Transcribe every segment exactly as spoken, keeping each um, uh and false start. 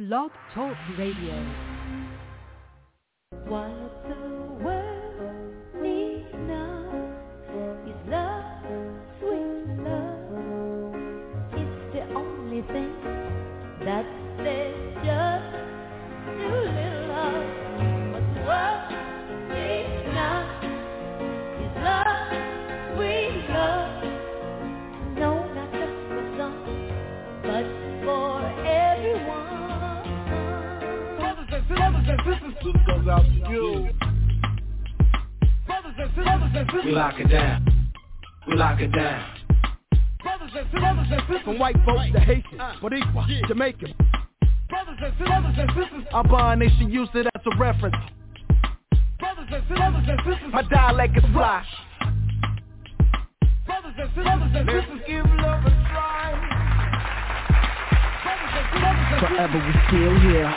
Blog Talk Radio. What the world needs now is love, sweet love. It's the only thing that says just too little love. What the world needs now is love, sweet love. No, not just for some, but for everyone. Brothers and sisters, this goes out to you. Brothers and sisters, we lock it down. We lock it down. Brothers and sisters, from white folks to Haitians, Boricua, yeah. Jamaican. Brothers and sisters, our bond nation used it as a reference. Brothers and sisters, my dialect is fly. Brothers and sisters, let's give love a try. Forever we still here.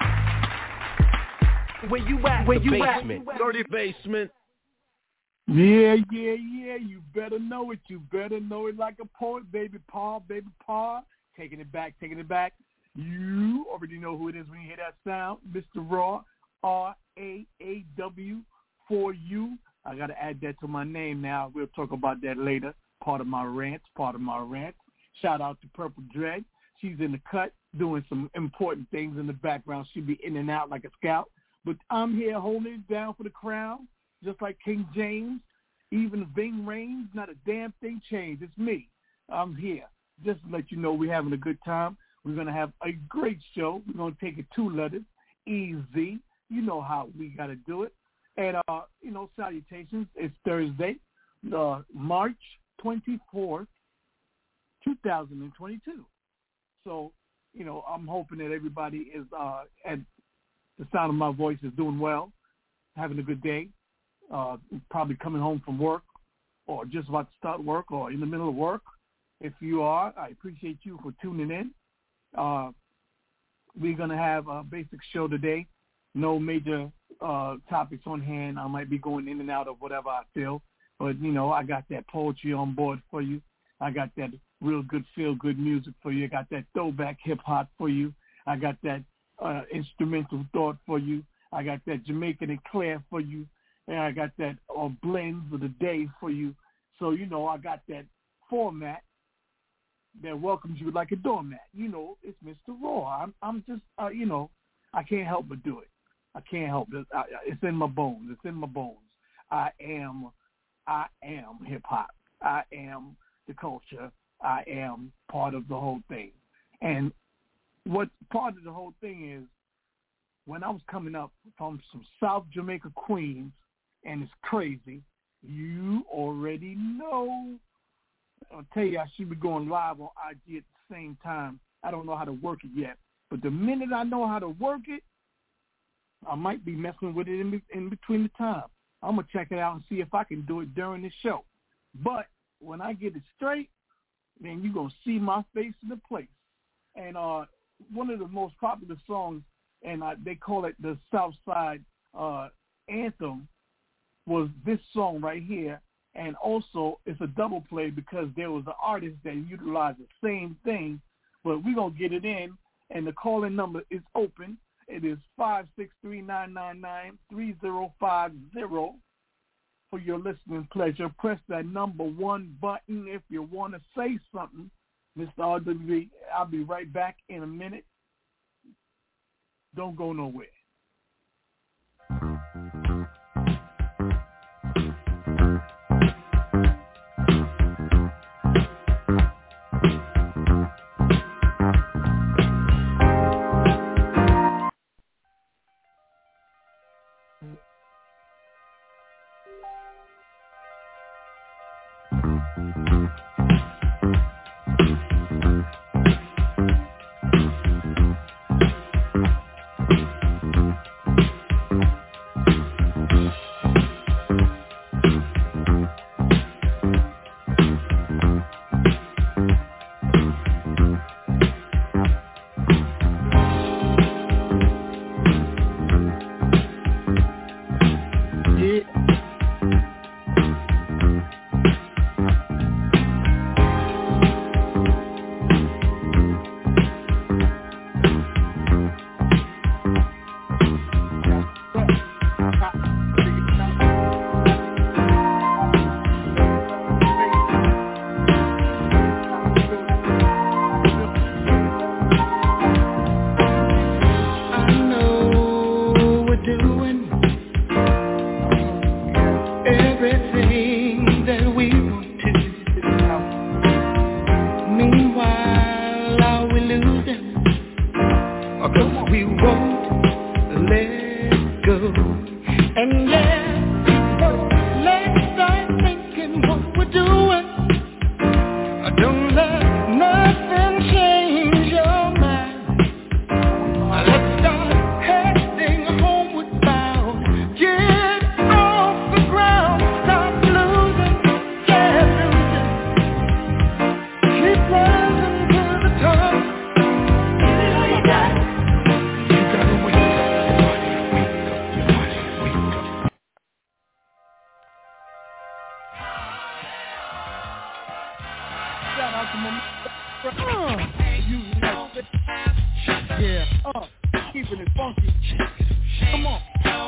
Where you at? Where the you basement. at? Dirty basement. Yeah, yeah, yeah. You better know it. You better know it like a poet, baby Pa, baby Pa. Taking it back, taking it back. You already know who it is when you hear that sound. Mister Raw, R A A W for you. I got to add that to my name now. We'll talk about that later. Part of my rant, part of my rant. Shout out to Purple Dread. She's in the cut doing some important things in the background. She'll be in and out like a scout. But I'm here holding it down for the crown, just like King James. Even Ving Rhames, not a damn thing changed. It's me. I'm here. Just to let you know we're having a good time. We're going to have a great show. We're going to take it two letters, E Z. You know how we got to do it. And, uh, you know, salutations. It's Thursday, uh, March twenty-fourth, twenty twenty-two. So, you know, I'm hoping that everybody is uh, at the sound of my voice is doing well, having a good day, uh, probably coming home from work or just about to start work or in the middle of work. If you are, I appreciate you for tuning in. Uh, we're going to have a basic show today. No major uh, topics on hand. I might be going in and out of whatever I feel. But, you know, I got that poetry on board for you. I got that real good feel-good music for you. I got that throwback hip-hop for you. I got that uh, instrumental thought for you. I got that Jamaican eclair for you. And I got that uh, blends of the day for you. So, you know, I got that format that welcomes you like a doormat. You know, it's Mister Raw. I'm, I'm just, uh, you know, I can't help but do it. I can't help it. I, it's in my bones. It's in my bones. I am, I am hip-hop. I am the culture. I am part of the whole thing. And what part of the whole thing is, when I was coming up from some South Jamaica, Queens, and it's crazy, you already know. I'll tell you, I should be going live on I G at the same time. I don't know how to work it yet. But the minute I know how to work it, I might be messing with it in, in between the time. I'm going to check it out and see if I can do it during the show. But when I get it straight, then you're going to see my face in the place. And uh, one of the most popular songs, and uh, they call it the Southside uh, Anthem, was this song right here. And also, it's a double play because there was an artist that utilized the same thing. But we're going to get it in, and the call-in number is open. It is five six three, nine nine nine, three zero five zero for your listening pleasure. Press that number one button if you want to say something. Mister R W B, I'll be right back in a minute. Don't go nowhere. cause we won't let go. And yeah, so let's start thinking what we're doing. Don't let nothing change your mind. Let's start heading homeward bound. Get off the ground, stop losing, get losing. Keep rising to the top. Give it all you got. You gotta wake up, wake up, wake up, wake up. Shout out to my uh, you know, yeah, uh, keeping it funky. Come on.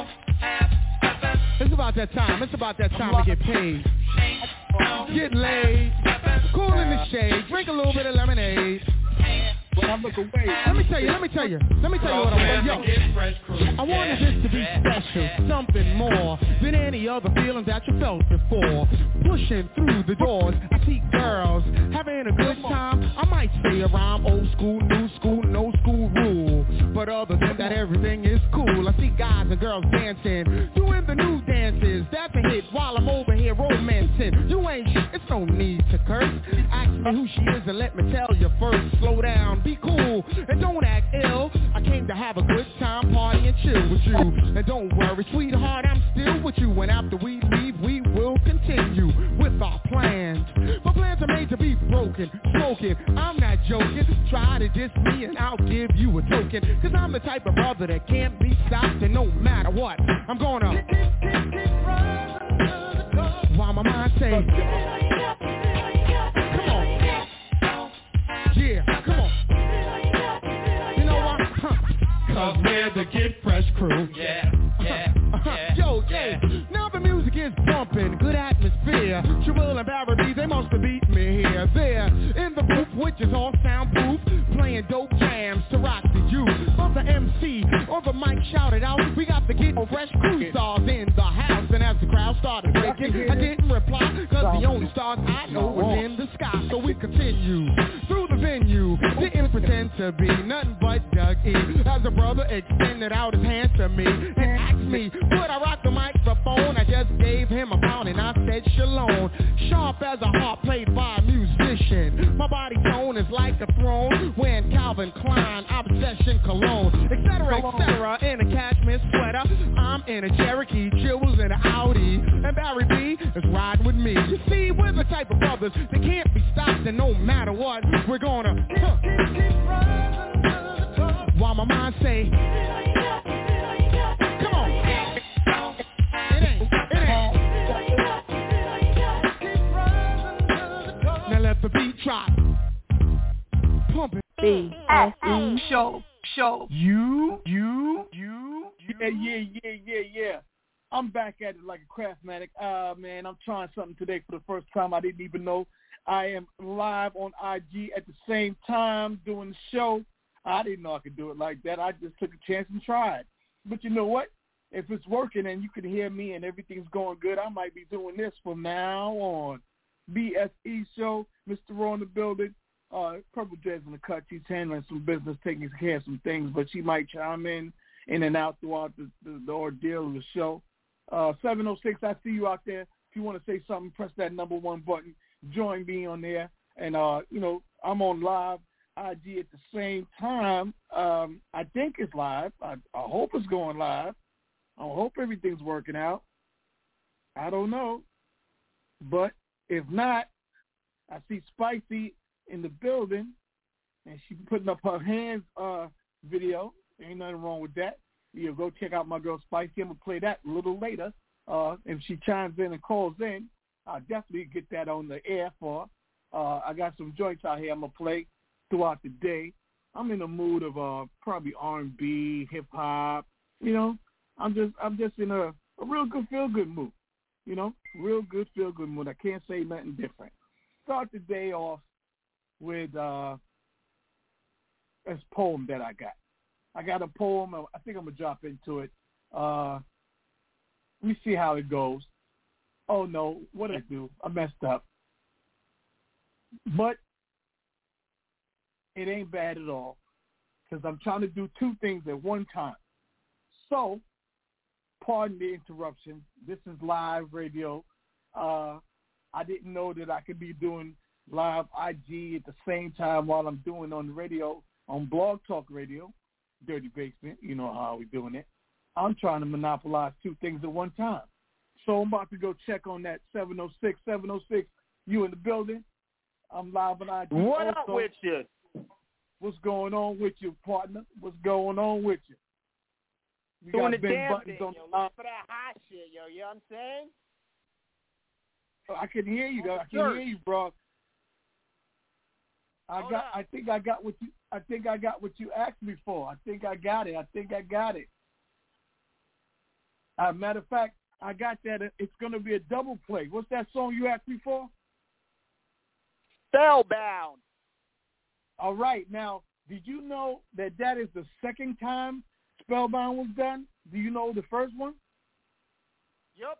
It's about that time. It's about that time to get paid. Get laid. Cool in the shade. Drink a little bit of lemonade. When I look away, Let me tell you, let me tell you, let me tell you what I want. Yo, I wanted this to be special, something more than any other feeling that you felt before. Pushing through the doors, I see girls having a good time. I might say a rhyme, old school, new school, no school rule. But other than that, everything is cool. I see guys and girls dancing, doing the new dances. That's a hit while I'm over here romancing. You ain't shit, it's no need to curse. Ask me who she is and let me tell you first. Slow down, be cool, and don't act ill. I came to have a good time, party and chill with you. And don't worry, sweetheart, I'm still with you. And after we leave, we will continue with our plans. My plans are made to be broken, smoking. I'm not joking. Try to diss me and I'll give you a token. Cause I'm the type of brother that can't be stopped. And no matter what, I'm gonna while my mind say, come on. Yeah, come on. You know what? Huh. Cause we're the Get Fresh crew. Yeah, yeah, yeah. Yo, yeah. Now the music is bumping, good atmosphere. Trill and Barry B, they must have beat me here. There, in the booth, which is all soundproof, playing dope jams to rock the youth. But the M C on the mic shouted out, we got the Get Fresh crew stars in the house. And as the crowd started breaking, I didn't reply, cause the only stars I know was in the sky. So we continue through the venue, didn't pretend to be nothing but Doug E. As a brother extended out his hands to me and asked me, would I rock the microphone? I just gave him a pound and I said shalom. Sharp as a harp played by a musician. My body tone is like a throne when Calvin Klein, Obsession Cologne, etc, etc, in a cashmere sweater. I'm in a Cherokee, Chills in an Audi, and Barry B is riding with me. You see, we're the type of brothers that can't be stopped, and no matter what, we're gonna huh. While my mind say, come on. It ain't, it ain't. Now let the beat drop. Pump it. B S E Show, show. You, you, you, yeah, yeah, yeah, yeah, yeah. I'm back at it like a craftmatic. Uh, man, I'm trying something today for the first time. I didn't even know I am live on I G at the same time doing the show. I didn't know I could do it like that. I just took a chance and tried. But you know what? If it's working and you can hear me and everything's going good, I might be doing this from now on. B S E Show, Mister Raw in the building. Uh, Purple Dreads in the cut. She's handling some business, taking care of some things, but she might chime in in and out throughout the, the, the ordeal of the show. Uh, seven oh six, I see you out there. If you want to say something, press that number one button. Join me on there. And, uh, you know, I'm on live I G at the same time. Um, I think it's live. I, I hope it's going live. I hope everything's working out. I don't know. But if not, I see Spicy in the building, and she's putting up her hands uh, video. Ain't nothing wrong with that. You know, go check out my girl Spicy. I'm going to play that a little later. Uh, if she chimes in and calls in, I'll definitely get that on the air for her. Uh, I got some joints out here I'm going to play throughout the day. I'm in a mood of uh, probably R and B, hip-hop. You know, I'm just I'm just in a, a real good feel-good mood. You know, real good feel-good mood. I can't say nothing different. Start the day off with uh, this poem that I got. I got a poem. I think I'm going to drop into it. Uh, we see how it goes. Oh, no, what did I do? I messed up. But it ain't bad at all because I'm trying to do two things at one time. So, pardon the interruption. This is live radio. Uh, I didn't know that I could be doing live I G at the same time while I'm doing on the radio, on Blog Talk Radio, Dirty Basement. You know how we're doing it. I'm trying to monopolize two things at one time. So I'm about to go check on that seven oh six, seven oh six. You in the building? I'm live on I G. What also. up with you? What's going on with you, partner? What's going on with you? You Doing the got Ben damn Buttons thing, on yo. the line. Look for that hot shit, yo. You know what I'm saying? I can hear you. I can Sure. hear you, bro. I Hold got. up. I think I got what you. I think I got what you asked me for. I think I got it. I think I got it. As a matter of fact, I got that. It's going to be a double play. What's that song you asked me for? Spellbound. All right. Now, did you know that that is the second time Spellbound was done? Do you know the first one? Yep.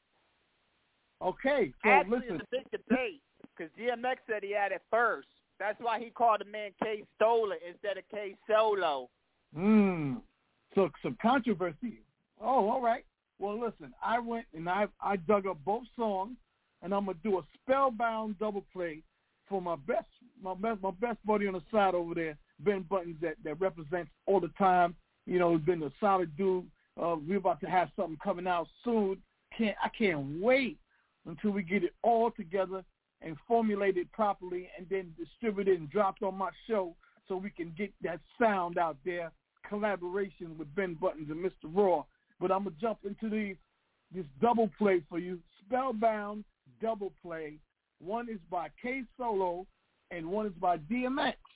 Okay. So Actually, listen. it's a big debate because D M X said he had it first. That's why he called the man K Stola instead of K Solo. Hmm. So some controversy. Oh, all right. Well, listen, I went and I I dug up both songs, and I'm gonna do a Spellbound double play for my best my best my best buddy on the side over there, Ben Buttons, that, that represents all the time. You know, he's been a solid dude. Uh, we're about to have something coming out soon. Can't I can't wait until we get it all together and formulate it properly, and then distribute it and drop it on my show so we can get that sound out there. Collaboration with Ben Buttons and Mister Raw. But I'm gonna jump into these this double play for you. Spellbound double play. One is by K Solo and one is by D M X.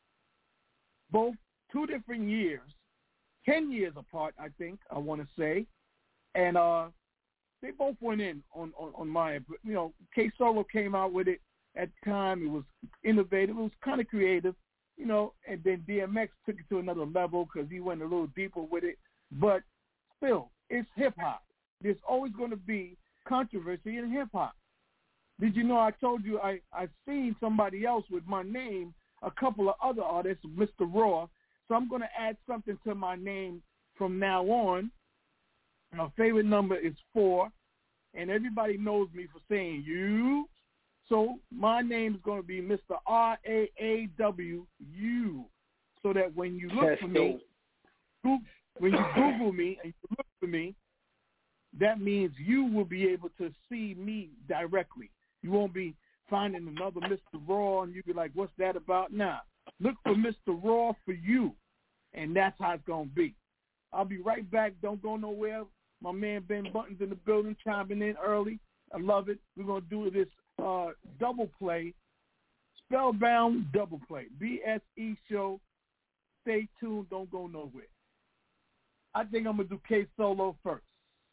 Both two different years, ten years apart, I think. I want to say, and uh, they both went in on, on on my. You know, K Solo came out with it at the time. It was innovative. It was kind of creative. You know, and then D M X took it to another level because he went a little deeper with it. But still, it's hip-hop. There's always going to be controversy in hip-hop. Did you know I told you I, I seen somebody else with my name, a couple of other artists, Mister Raw, so I'm going to add something to my name from now on. My favorite number is four, and everybody knows me for saying you. So my name is going to be Mister R A A W U, so that when you look for me, when you Google me and you look for me, that means you will be able to see me directly. You won't be finding another Mister Raw and you'll be like, what's that about? Nah, look for Mister Raw for you, and that's how it's going to be. I'll be right back. Don't go nowhere. My man Ben Buttons in the building, chiming in early. I love it. We're going to do this uh, double play, Spellbound double play, B S E show. Stay tuned. Don't go nowhere. I think I'm going to do K Solo first.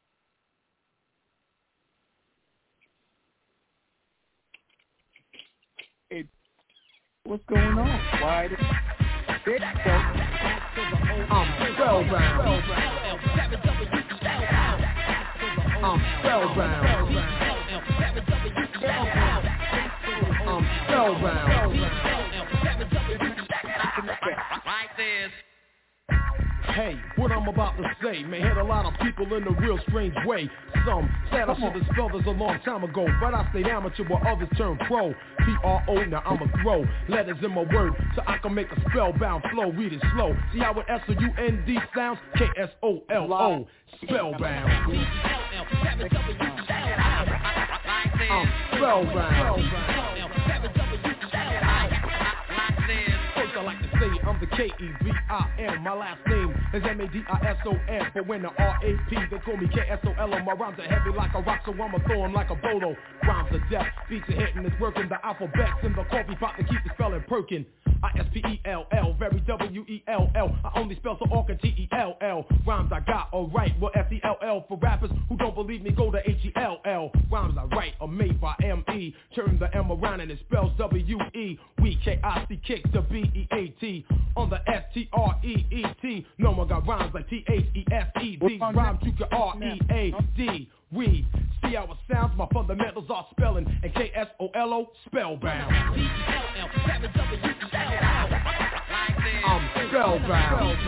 It, what's going on? Why? There you go. I'm spellbound. I'm spellbound. I'm spellbound. Like this. Hey, what I'm about to say may hit a lot of people in a real strange way. Some said I should have spelled this a long time ago, but I stayed amateur while others turn pro. P R O, now I'ma throw letters in my word so I can make a spellbound flow. Read it slow. See how it S O U N D sounds? K S O L O, spellbound. I'm spellbound. First I like to say I'm the K E V I M. My last name is M A D I S O N. But when the R A P, they call me K S O L O. My rhymes are heavy like a rock, so I'ma throw 'em like a bolo. Rhymes are death, beats are hitting, it's working. The alphabet's in the coffee pot to keep the spelling perking. I S P E L L, very W E L L. I only spell so all can T E L L. Rhymes I got, alright, well F E L L. For rappers who don't believe me, go to H E L L. Rhymes I write are made by M E. Turn the M around and it spells W E. We K I C kicks the B E A T. On the S T R E E T. No one got rhymes like T H E S E D. Rhymes you can R E A D. Read, see how it sounds, my fundamentals are spelling. And K S O L O, spellbound. I'm spellbound.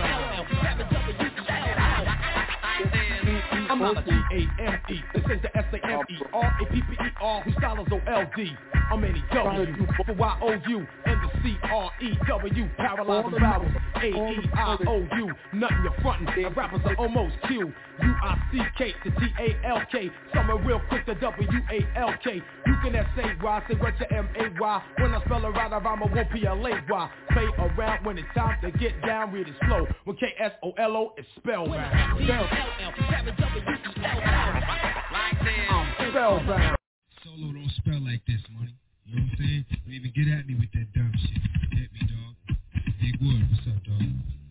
I'm not a T A M E. This is the S A M E R A P P E R whose style is O L D. I'm any W for Y O U and the C R E W. Paralyzing vowels A E I O U. Nothing you're frontin'. And rappers are almost Q. U I C K to T A L K. Some are real quick to W A L K. You can S A Y, say what your M A Y. When I spell it right, I rhyme, I won't P L A Y. Play around when it's time to get down, read it slow. When K S O L O is spellbound. I'm spellbound. Solo don't spell like this, money. You know what I'm saying? Don't even get at me with that dumb shit. Get me, dog. Big Wood, what's up, dog?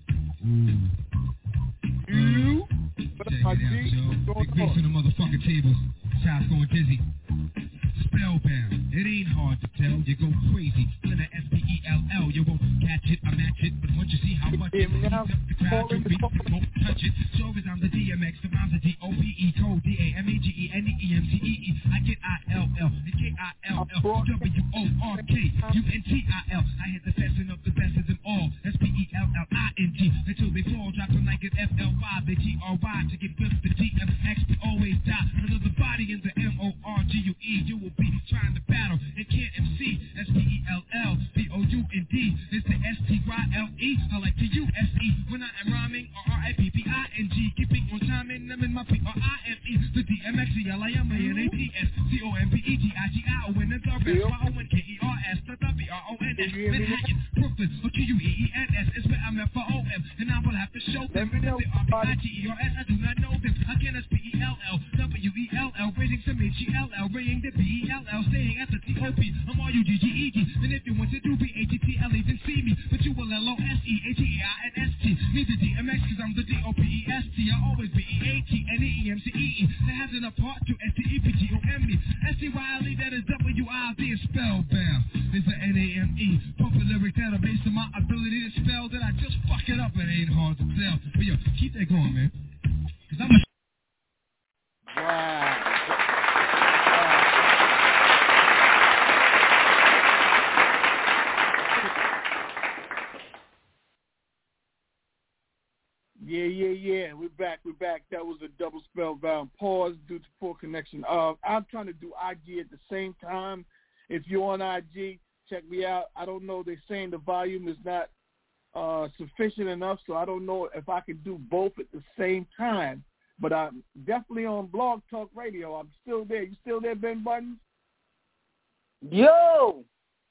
Ooh. You? Check it out, yo. Big bass on the motherfucking table. Shots going dizzy. Spellbound. It ain't hard to tell. You go crazy. Splinter S P E L L. You won't catch it, I match it. But once you see how much it heats up the crowd, you beat, won't touch it. So as I'm the D M X, the rhymes are D O P E, code D A M A G E N E E M C E E. I get I L L, and K I L L, W O R K, U N T I L. I hit the best of the best of them all. S P E L L I N G. Until they fall, drop them like an F L Y. They G R Y to get flipped. The D M X will always die. Another body in the M O R G U E. You will be trying to battle and can't M C. S P E L L, B O U N D. It's the S T Y L E. I like to U S E when I am rhyming. R R I P P I N G. Keeping on time and I'm in my P R I M E. The D M X E L I M A N A T S. C O M P E G I G I O N. The rest. Y O N K E R S. The W R O N S. Manhattan, Brooklyn, or Q U E E N S. Is where I'm at for O M. And I will have to show them. They are B I G E R S. I do not know them. Again, S P E L L. W E L L. Raising some H E L L. Ringing the B E L L. Staying at the T O P. I'm R U G G E G. And if you want to do B A T T L E, then see me. But you will L O S E H E I N S T. Need the D M X because I'm the D O P E S T. I always be E A T N E E M C E E. That has an apart to S T E P T O M E. S T Y L E, that is W I D. Is spellbound. It's the N A M E. Pumping lyrics that are based on my ability to spell. That I just fuck it up. It ain't hard to tell. But yo, keep that going, man. Because I'm a... Wow. Yeah, yeah, yeah. We're back. We're back. That was a double spellbound pause due to poor connection. Uh, I'm trying to do I G at the same time. If you're on I G, check me out. I don't know. They're saying the volume is not uh, sufficient enough, so I don't know if I can do both at the same time. But I'm definitely on Blog Talk Radio. I'm still there. You still there, Ben Buttons? Yo! All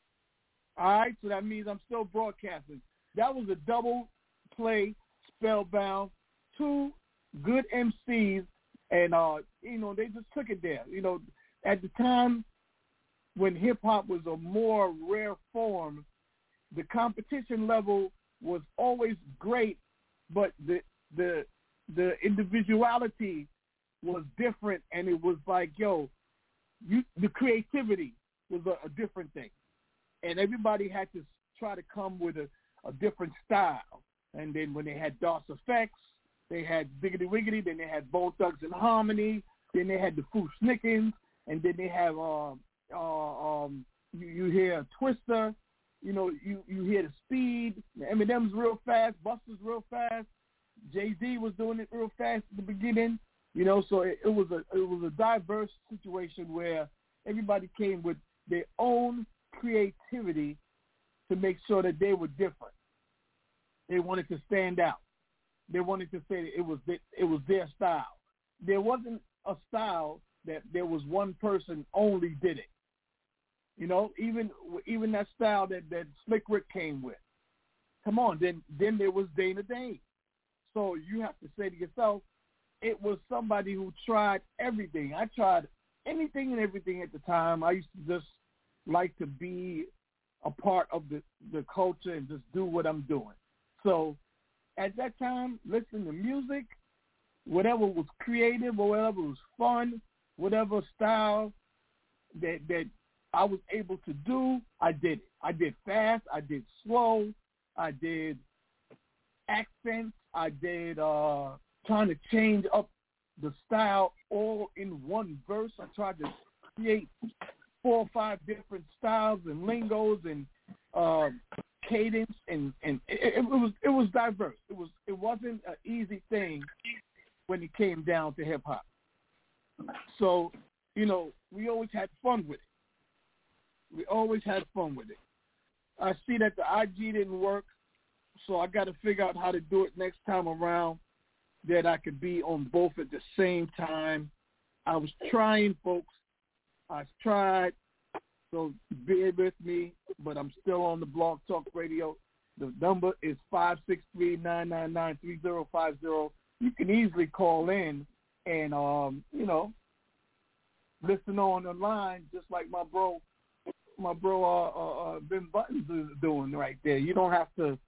right, so that means I'm still broadcasting. That was a double play spellbound. Two good M Cs, and, uh, you know, they just took it there. You know, at the time when hip-hop was a more rare form, the competition level was always great, but the the the individuality was different, and it was like, yo, you the creativity was a, a different thing. And everybody had to try to come with a, a different style. And then when they had DOS Effects, they had Diggity Wiggity, then they had Bone Thugs and Harmony, then they had the Foo Snickens, and then they have, uh, uh, um, you, you hear Twister, you know, you, you hear the speed, Eminem's real fast, Buster's real fast, Jay-Z was doing it real fast at the beginning, you know, so it, it was a it was a diverse situation where everybody came with their own creativity to make sure that they were different. They wanted to stand out. They wanted to say that it was the, it was their style. There wasn't a style that there was one person only did it. You know, even even that style that, that Slick Rick came with. Come on, then then there was Dana Dane. So you have to say to yourself, it was somebody who tried everything. I tried anything and everything at the time. I used to just like to be a part of the, the culture and just do what I'm doing. So at that time, listen to music, whatever was creative or whatever was fun, whatever style that that I was able to do, I did it. I did fast, I did slow, I did accents, I did uh, trying to change up the style all in one verse. I tried to create four or five different styles and lingos and uh, cadence, and, and it, it was it was diverse. It was it wasn't an easy thing when it came down to hip hop. So, you know, we always had fun with it. We always had fun with it. I see that the I G didn't work, so I got to figure out how to do it next time around, that I could be on both at the same time. I was trying, folks. I tried, so bear with me, but I'm still on the Blog Talk Radio. The number is five six three, nine nine nine, three zero five zero. You can easily call in and, um, you know, listen on the line just like my bro, my bro uh, uh, uh, Ben Buttons is doing right there. You don't have to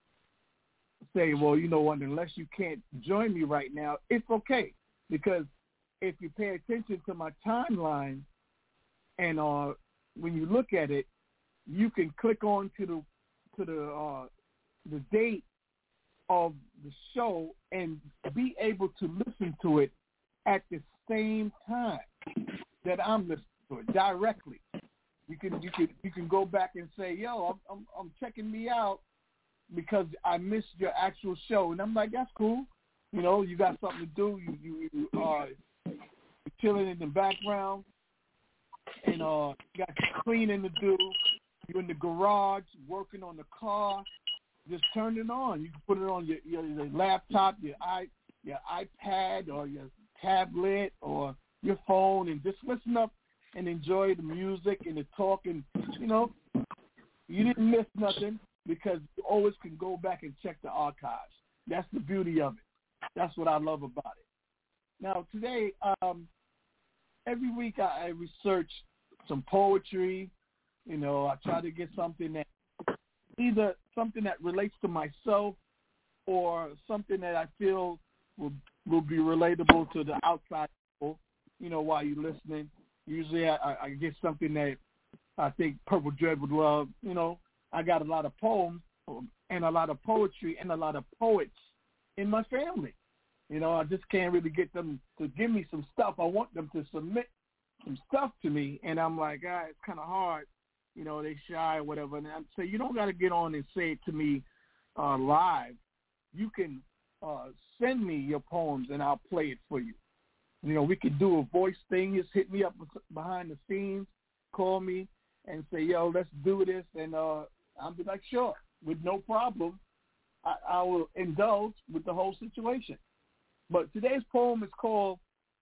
say, well, you know what, unless you can't join me right now, it's okay. Because if you pay attention to my timeline and uh, when you look at it, you can click on to the to the uh, the date of the show and be able to listen to it at the same time that I'm listening to it directly. You can you can you can go back and say, yo, I'm I'm, I'm checking me out because I missed your actual show, and I'm like, that's cool. You know, you got something to do. You you, you are chilling in the background, and uh, you got cleaning to do. You're in the garage working on the car. Just turn it on. You can put it on your your, your laptop, your i your iPad, or your tablet, or your phone, and just listen up and enjoy the music and the talk. And you know, you didn't miss nothing because you always can go back and check the archives. That's the beauty of it. That's what I love about it. Now today, um, every week I, I research some poetry. You know, I try to get something that either something that relates to myself or something that I feel will will be relatable to the outside people, you know, while you're listening. Usually I, I get something that I think Purple Dread would love. You know, I got a lot of poems and a lot of poetry and a lot of poets in my family. You know, I just can't really get them to give me some stuff. I want them to submit some stuff to me, and I'm like, ah, it's kind of hard. You know, they shy or whatever. And I say, you don't got to get on and say it to me uh, live. You can uh, send me your poems, and I'll play it for you. You know, we can do a voice thing. Just hit me up behind the scenes, call me, and say, yo, let's do this. And uh, I'll be like, sure, with no problem. I, I will indulge with the whole situation. But today's poem is called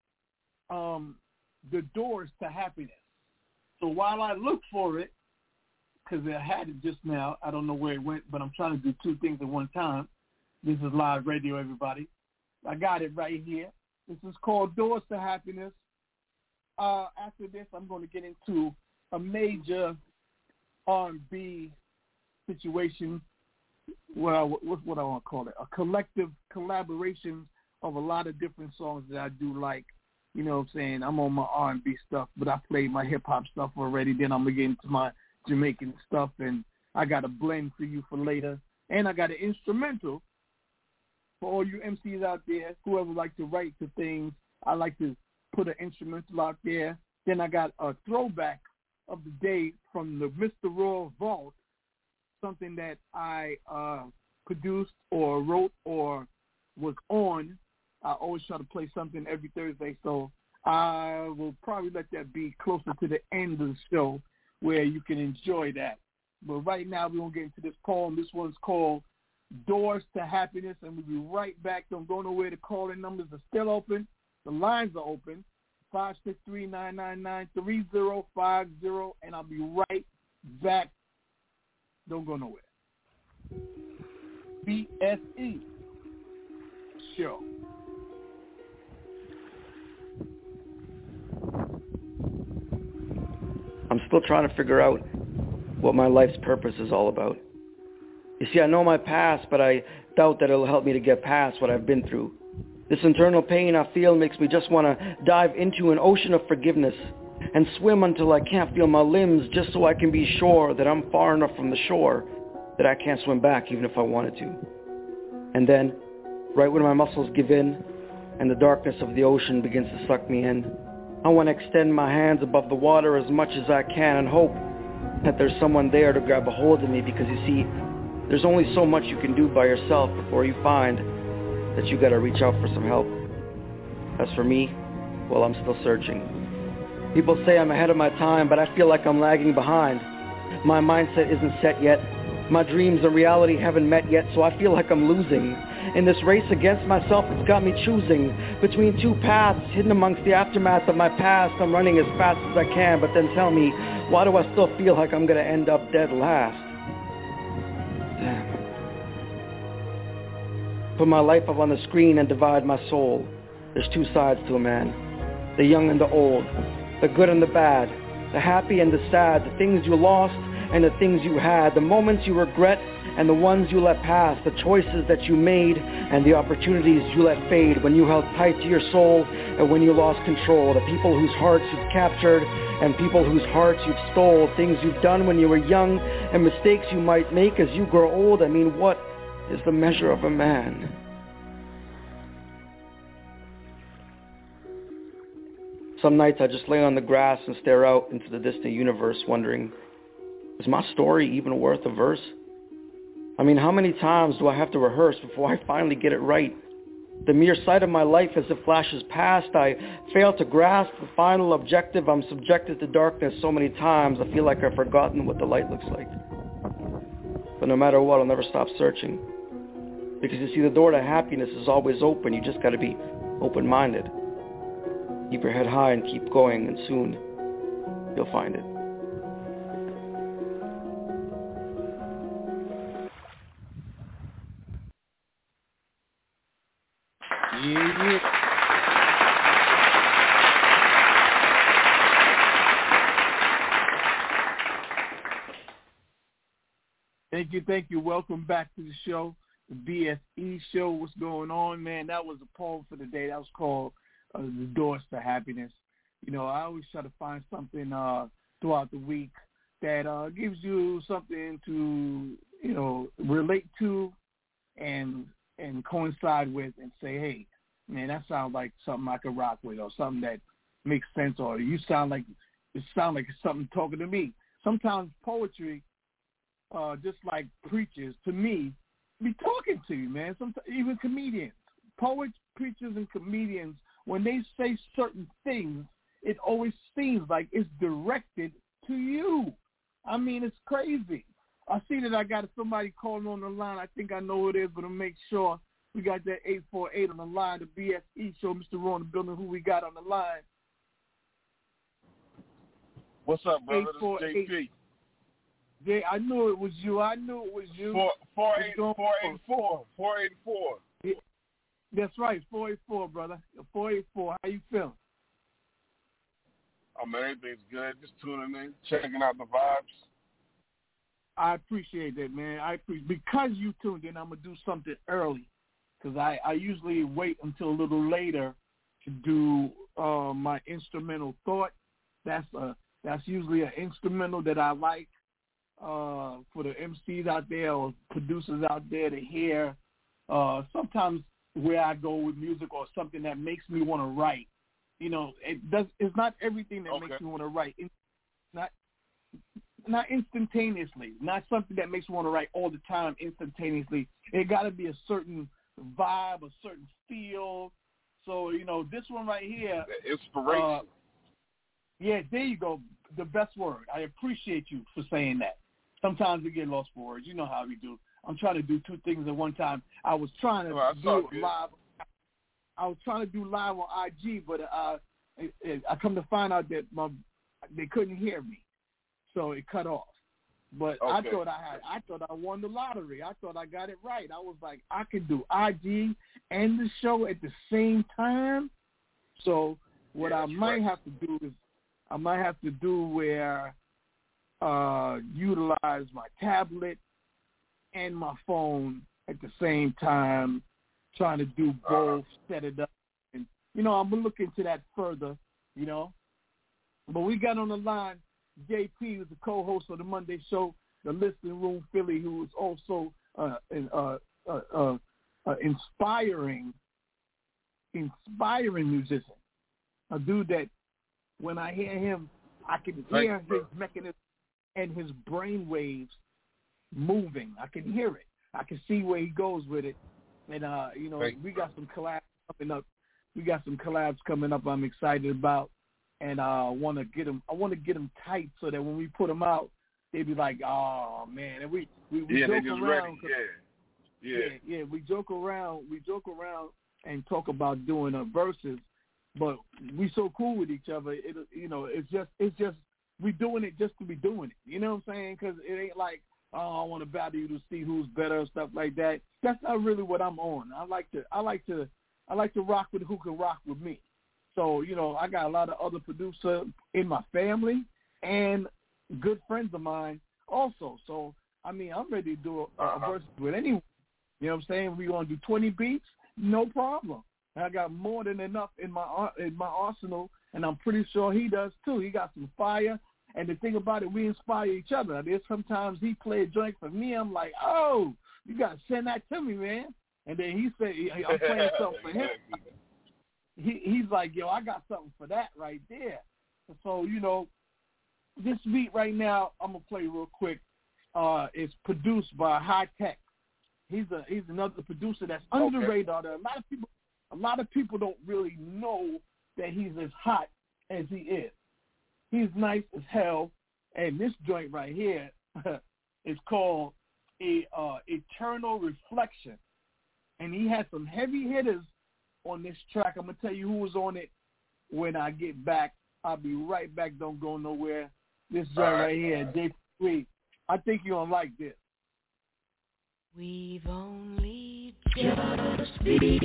um, The Doors to Happiness. So while I look for it, because I had it just now, I don't know where it went, but I'm trying to do two things at one time. This is live radio, everybody. I got it right here. This is called Doors to Happiness. Uh, after this, I'm going to get into a major R and B situation. Well, what's what I want to call it? A collective collaboration of a lot of different songs that I do like. You know what I'm saying? I'm on my R and B stuff, but I played my hip-hop stuff already. Then I'm going to get into my Jamaican stuff, and I got a blend for you for later. And I got an instrumental for all you M Cs out there, whoever like to write to things. I like to put an instrumental out there. Then I got a throwback of the day from the Mister Raw Vault, something that I uh, produced or wrote or was on. I always try to play something every Thursday, so I will probably let that be closer to the end of the show where you can enjoy that. But right now we're going to get into this poem. This one's called Doors to Happiness, and we'll be right back. Don't go nowhere. The call-in numbers are still open. The lines are open, five six three, nine nine nine, three zero five zero, and I'll be right back. Don't go nowhere. B S E Show. I'm still trying to figure out what my life's purpose is all about. You see, I know my past, but I doubt that it'll help me to get past what I've been through. This internal pain I feel makes me just want to dive into an ocean of forgiveness and swim until I can't feel my limbs, just so I can be sure that I'm far enough from the shore that I can't swim back even if I wanted to. And then, right when my muscles give in and the darkness of the ocean begins to suck me in, I want to extend my hands above the water as much as I can and hope that there's someone there to grab a hold of me, because you see, There's only so much you can do by yourself before you find that you gotta reach out for some help. As for me, well, I'm still searching. People say I'm ahead of my time, but I feel like I'm lagging behind. My mindset isn't set yet. My dreams and reality haven't met yet, so I feel like I'm losing. In this race against myself, it's got me choosing between two paths hidden amongst the aftermath of my past. I'm running as fast as I can, but then tell me, why do I still feel like I'm gonna end up dead last? Damn. Put my life up on the screen and divide my soul. There's two sides to a man, the young and the old, the good and the bad, the happy and the sad, the things you lost and the things you had, the moments you regret and the ones you let pass, the choices that you made and the opportunities you let fade, when you held tight to your soul and when you lost control, the people whose hearts you've captured and people whose hearts you've stole, things you've done when you were young and mistakes you might make as you grow old. I mean, what is the measure of a man? Some nights I just lay on the grass and stare out into the distant universe, wondering, is my story even worth a verse? I mean, how many times do I have to rehearse before I finally get it right? The mere sight of my life as it flashes past, I fail to grasp the final objective. I'm subjected to darkness so many times, I feel like I've forgotten what the light looks like. But no matter what, I'll never stop searching. Because you see, the door to happiness is always open. You just gotta be open-minded. Keep your head high and keep going, and soon you'll find it. Yeah, yeah. Thank you, thank you. Welcome back to the show, the B S E show. What's going on, man? That was a poem for the day. That was called uh, The Doors to Happiness. You know, I always try to find something uh, throughout the week that uh, gives you something to, you know, relate to and and coincide with and say, hey, man, that sounds like something I could rock with, or something that makes sense, or you sound like it sounds like it's something talking to me. Sometimes poetry, uh, just like preachers, to me, be talking to you, man. Sometimes even comedians, poets, preachers, and comedians, when they say certain things, it always seems like it's directed to you. I mean, it's crazy. I see that I got somebody calling on the line. I think I know who it is, but to make sure, we got that eight four eight on the line, the B S E show. Mister Ron, the building, who we got on the line? What's up, brother? This is J P. Jay, I knew it was you. I knew it was you. Four, four, eight, four, eight, four. four eight four. Yeah, that's right, four eight four, brother. four eight four. How you feeling? Oh, man, everything's good. Just tuning in, checking out the vibes. I appreciate that, man. I appreciate because you tuned in. I'm gonna do something early, because I, I usually wait until a little later to do uh, my instrumental thought. That's a that's usually an instrumental that I like uh, for the M Cs out there or producers out there to hear. Uh, sometimes where I go with music or something that makes me want to write. You know, it does. It's not everything that okay. makes me want to write. It's not. Not instantaneously, not something that makes you want to write all the time instantaneously. It got to be a certain vibe, a certain feel. So, you know, this one right here. Inspiration. Uh, yeah, there you go. The best word. I appreciate you for saying that. Sometimes we get lost for words. You know how we do. I'm trying to do two things at one time. I was trying to well, do it live. I was trying to do live on I G, but uh, it, it, I come to find out that my they couldn't hear me. So it cut off. But okay. I thought I had I thought I won the lottery. I thought I got it right. I was like, I could do I G and the show at the same time. So what yeah, I might right. have to do is I might have to do where uh utilize my tablet and my phone at the same time, trying to do both, uh-huh. set it up. And you know, I'm gonna look into that further, you know. But we got on the line J P, who's the co-host of the Monday show, the Listening Room Philly, who is also uh, an uh, uh, uh, uh, inspiring, inspiring musician. A dude that, when I hear him, I can hear his mechanism and his brain waves moving. I can hear it. I can see where he goes with it. And, uh, you know, right. we got some collabs coming up. We got some collabs coming up I'm excited about. And I uh, want to get them I want to get them tight so that when we put them out, they be like, oh, man. And we, we, we yeah, joke they just around. ready. Yeah. Yeah. yeah. Yeah, we joke around. We joke around and talk about doing a verses. But we so cool with each other. It, you know, it's just, it's just, we doing it just to be doing it. You know what I'm saying? Because it ain't like, oh, I want to battle you to see who's better and stuff like that. That's not really what I'm on. I like to, I like to, I like to rock with who can rock with me. So, you know, I got a lot of other producers in my family and good friends of mine also. So, I mean, I'm ready to do a, a verse with anyone. You know what I'm saying? We going to do twenty beats, no problem. I got more than enough in my in my arsenal, and I'm pretty sure he does too. He got some fire. And the thing about it, we inspire each other. There's sometimes he play a joint for me. I'm like, oh, you got to send that to me, man. And then he say, I'm playing something for him. He, he's like, yo, I got something for that right there. So, you know, this beat right now, I'm going to play real quick. Uh, it's produced by High Tech. He's a he's another producer that's under the radar. There, a lot of people, a lot of people don't really know that he's as hot as he is. He's nice as hell, and this joint right here is called a uh, Eternal Reflection, and he has some heavy hitters on this track. I'm gonna tell you who was on it when I get back. I'll be right back. Don't go nowhere. This joint right, right here, J three. I think you're gonna like this. We've only just begun.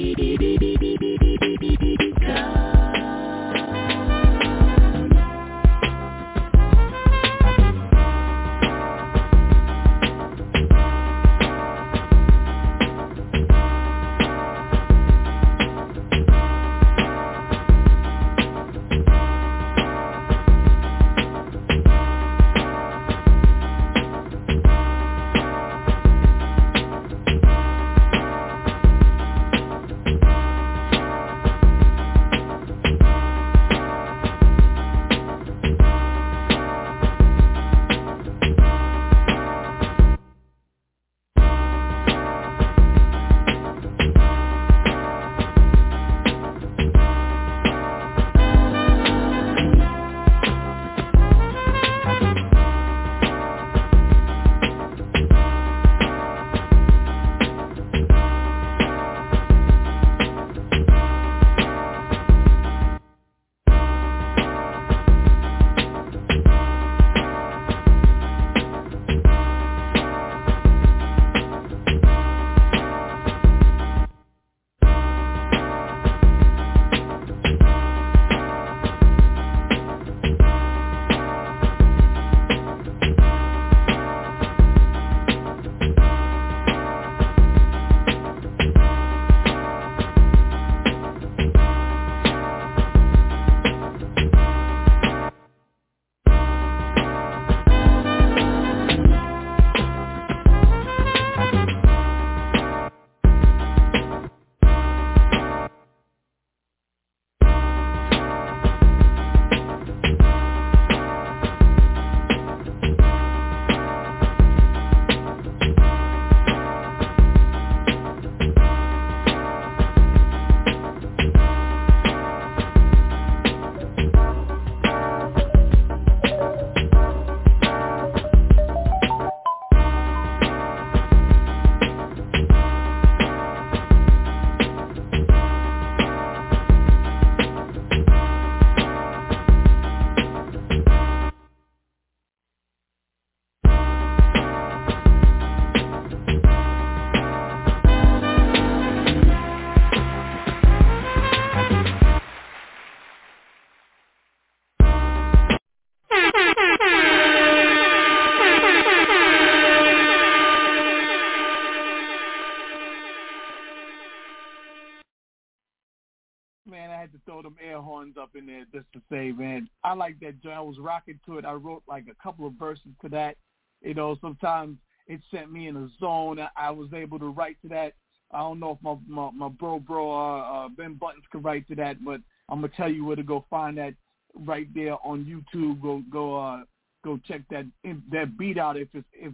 Man, I had to throw them air horns up in there just to say, man, I like that joint. I was rocking to it. I wrote like a couple of verses to that. You know, sometimes it sent me in a zone. I, I was able to write to that. I don't know if my my, my bro, bro, uh, uh, Ben Buttons could write to that, but I'm gonna tell you where to go find that right there on YouTube. Go go uh, go check that that beat out if it's if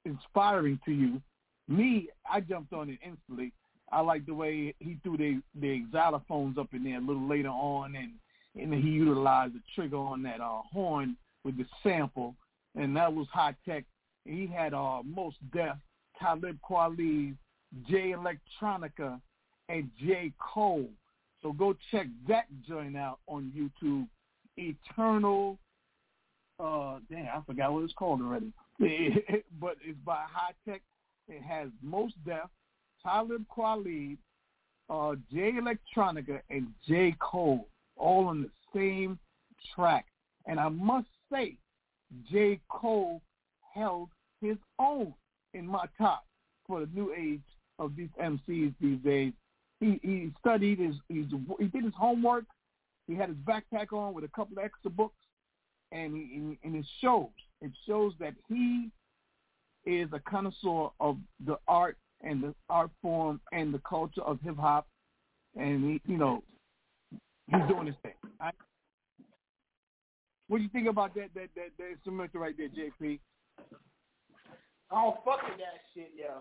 inspiring to you. Me, I jumped on it instantly. I like the way he threw the the xylophones up in there a little later on, and and he utilized the trigger on that uh, horn with the sample, and that was high tech. He had uh, Mos Def, Talib Kweli, Jay Electronica, and J. Cole. So go check that joint out on YouTube. Eternal, uh, damn, I forgot what it's called already. But it's by High Tech. It has Mos Def, Talib Kweli, uh, Jay Electronica, and J. Cole, all on the same track. And I must say, J. Cole held his own in my top for the new age of these M Cs these days. He he studied his he's, he did his homework. He had his backpack on with a couple of extra books, and he, and it shows. It shows that he is a connoisseur of the art and the art form and the culture of hip hop, and he, you know, he's doing his thing. I, what do you think about that that that, that instrumental right there, J P? I don't fuck with that shit, yo.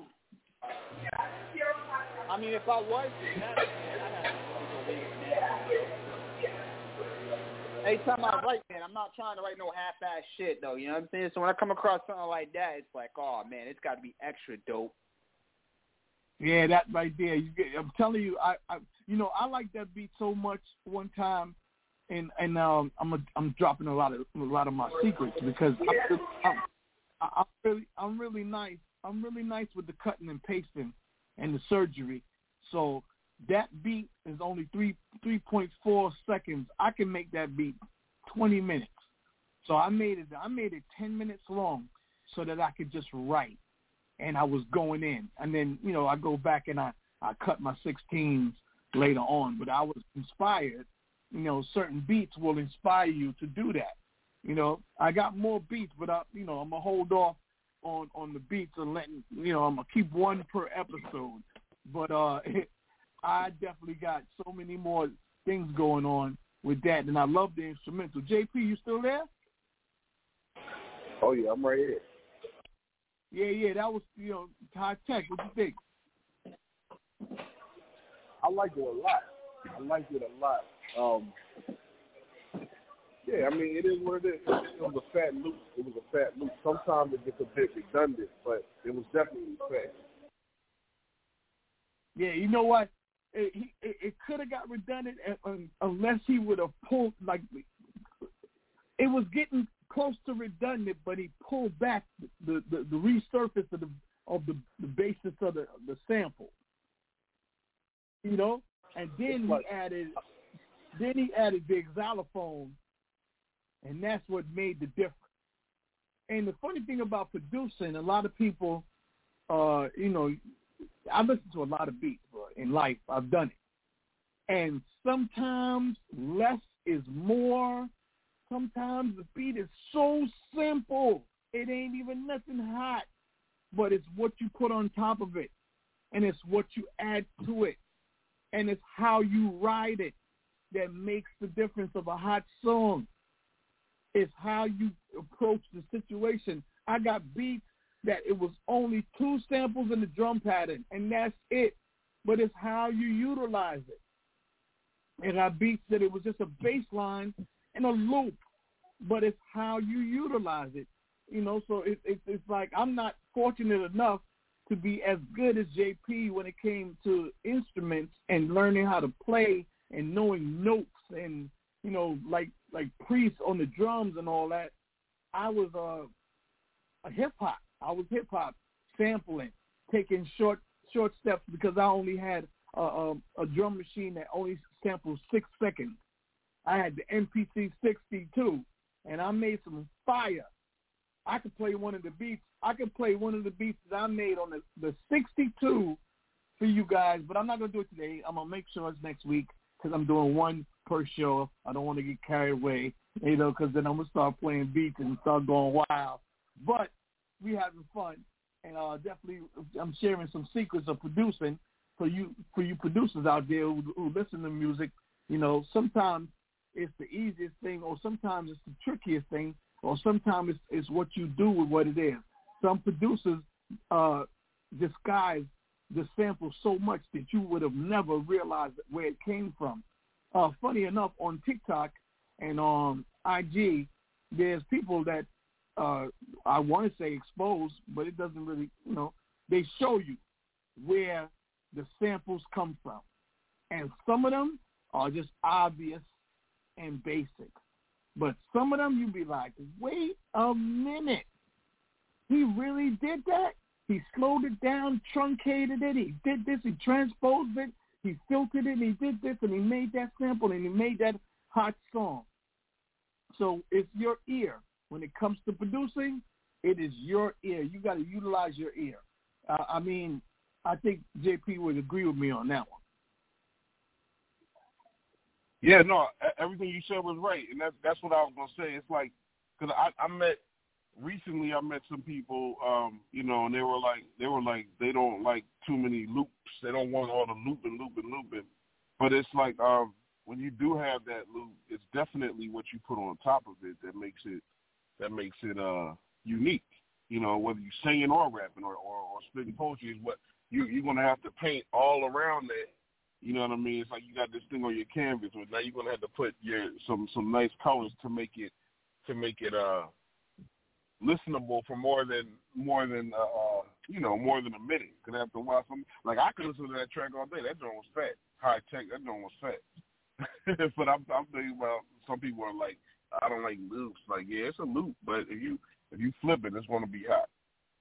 I mean, if I was, anytime I write, man, I'm not trying to write no half-ass shit, though. You know what I'm saying? So when I come across something like that, it's like, oh man, it's got to be extra dope. Yeah, that right there. You get, I'm telling you, I, I, you know, I like that beat so much. One time, and and um, I'm a, I'm dropping a lot of a lot of my secrets because I'm, I'm, I'm really I'm really nice. I'm really nice with the cutting and pasting and the surgery. So that beat is only three three point four seconds. I can make that beat twenty minutes. So I made it. I made it ten minutes long so that I could just write, and I was going in. And then you know I go back and I, I cut my sixteens later on. But I was inspired. You know, certain beats will inspire you to do that. You know, I got more beats, but I, you know, I'm gonna hold off on, on the beats and letting, you know, I'm gonna keep one per episode. But uh, I definitely got so many more things going on with that, and I love the instrumental. J P, you still there? Oh yeah, I'm right here. Yeah, yeah, that was, you know, High Tech. What you think? I liked it a lot. I liked it a lot. Um, yeah, I mean, it is what it is. It was a fat loop. It was a fat loop. Sometimes it gets a bit redundant, but it was definitely fat. Yeah, you know what? It, it, it could have got redundant unless he would have pulled, like, it was getting close to redundant, but he pulled back the, the, the resurface of the of the, the basis of the, the sample. You know? And then he added then he added the xylophone, and that's what made the difference. And the funny thing about producing, a lot of people, uh, you know, I listen to a lot of beats, bro, in life. I've done it. And sometimes less is more. Sometimes the beat is so simple. It ain't even nothing hot. But it's what you put on top of it. And it's what you add to it. And it's how you write it that makes the difference of a hot song. It's how you approach the situation. I got beats that it was only two samples in the drum pattern, and that's it. But it's how you utilize it. And I beats that it was just a bass line and a loop, but it's how you utilize it. You know, so it, it, it's like I'm not fortunate enough to be as good as J P when it came to instruments and learning how to play and knowing notes and, you know, like like Priest on the drums and all that. I was uh, a hip-hop. I was hip-hop sampling, taking short short steps because I only had a, a, a drum machine that only sampled six seconds. I had the M P C sixty-two, and I made some fire. I could play one of the beats. I could play one of the beats that I made on the, the sixty-two for you guys, but I'm not going to do it today. I'm going to make sure it's next week because I'm doing one per show. I don't want to get carried away, you know, because then I'm going to start playing beats and start going wild. But we having fun, and uh, definitely I'm sharing some secrets of producing for you for you producers out there who, who listen to music. You know, sometimes it's the easiest thing, or sometimes it's the trickiest thing, or sometimes it's, it's what you do with what it is. some producers uh, disguise the sample so much that you would have never realized where it came from. Uh, funny enough, on TikTok and on I G, there's people that uh, I want to say expose, but it doesn't really, you know, they show you where the samples come from. And some of them are just obvious and basic. But some of them you be like, wait a minute. He really did that? He slowed it down, truncated it, he did this, he transposed it, he filtered it, and he did this, and he made that sample, and he made that hot song. So it's your ear. When it comes to producing, it is your ear. You got to utilize your ear. Uh, I mean, I think J P would agree with me on that one. Yeah, no, everything you said was right, and that, that's what I was going to say. It's like, because I, I met, recently I met some people, um, you know, and they were like, they were like, they don't like too many loops. They don't want all the looping, looping, looping. But it's like, um, when you do have that loop, it's definitely what you put on top of it that makes it, that makes it uh, unique. You know, whether you're singing or rapping or, or, or spitting poetry is what you, you're going to have to paint all around that. You know what I mean? It's like you got this thing on your canvas, but now you're going to have to put your some, some nice colors to make it to make it uh, listenable for more than more than uh, uh, you know more than a minute. Because after a while, some like I could listen to that track all day. That joint was fat, high tech. That joint was fat. But I'm, I'm thinking about some people are like, I don't like loops. Like, yeah, it's a loop, but if you if you flip it, it's going to be hot.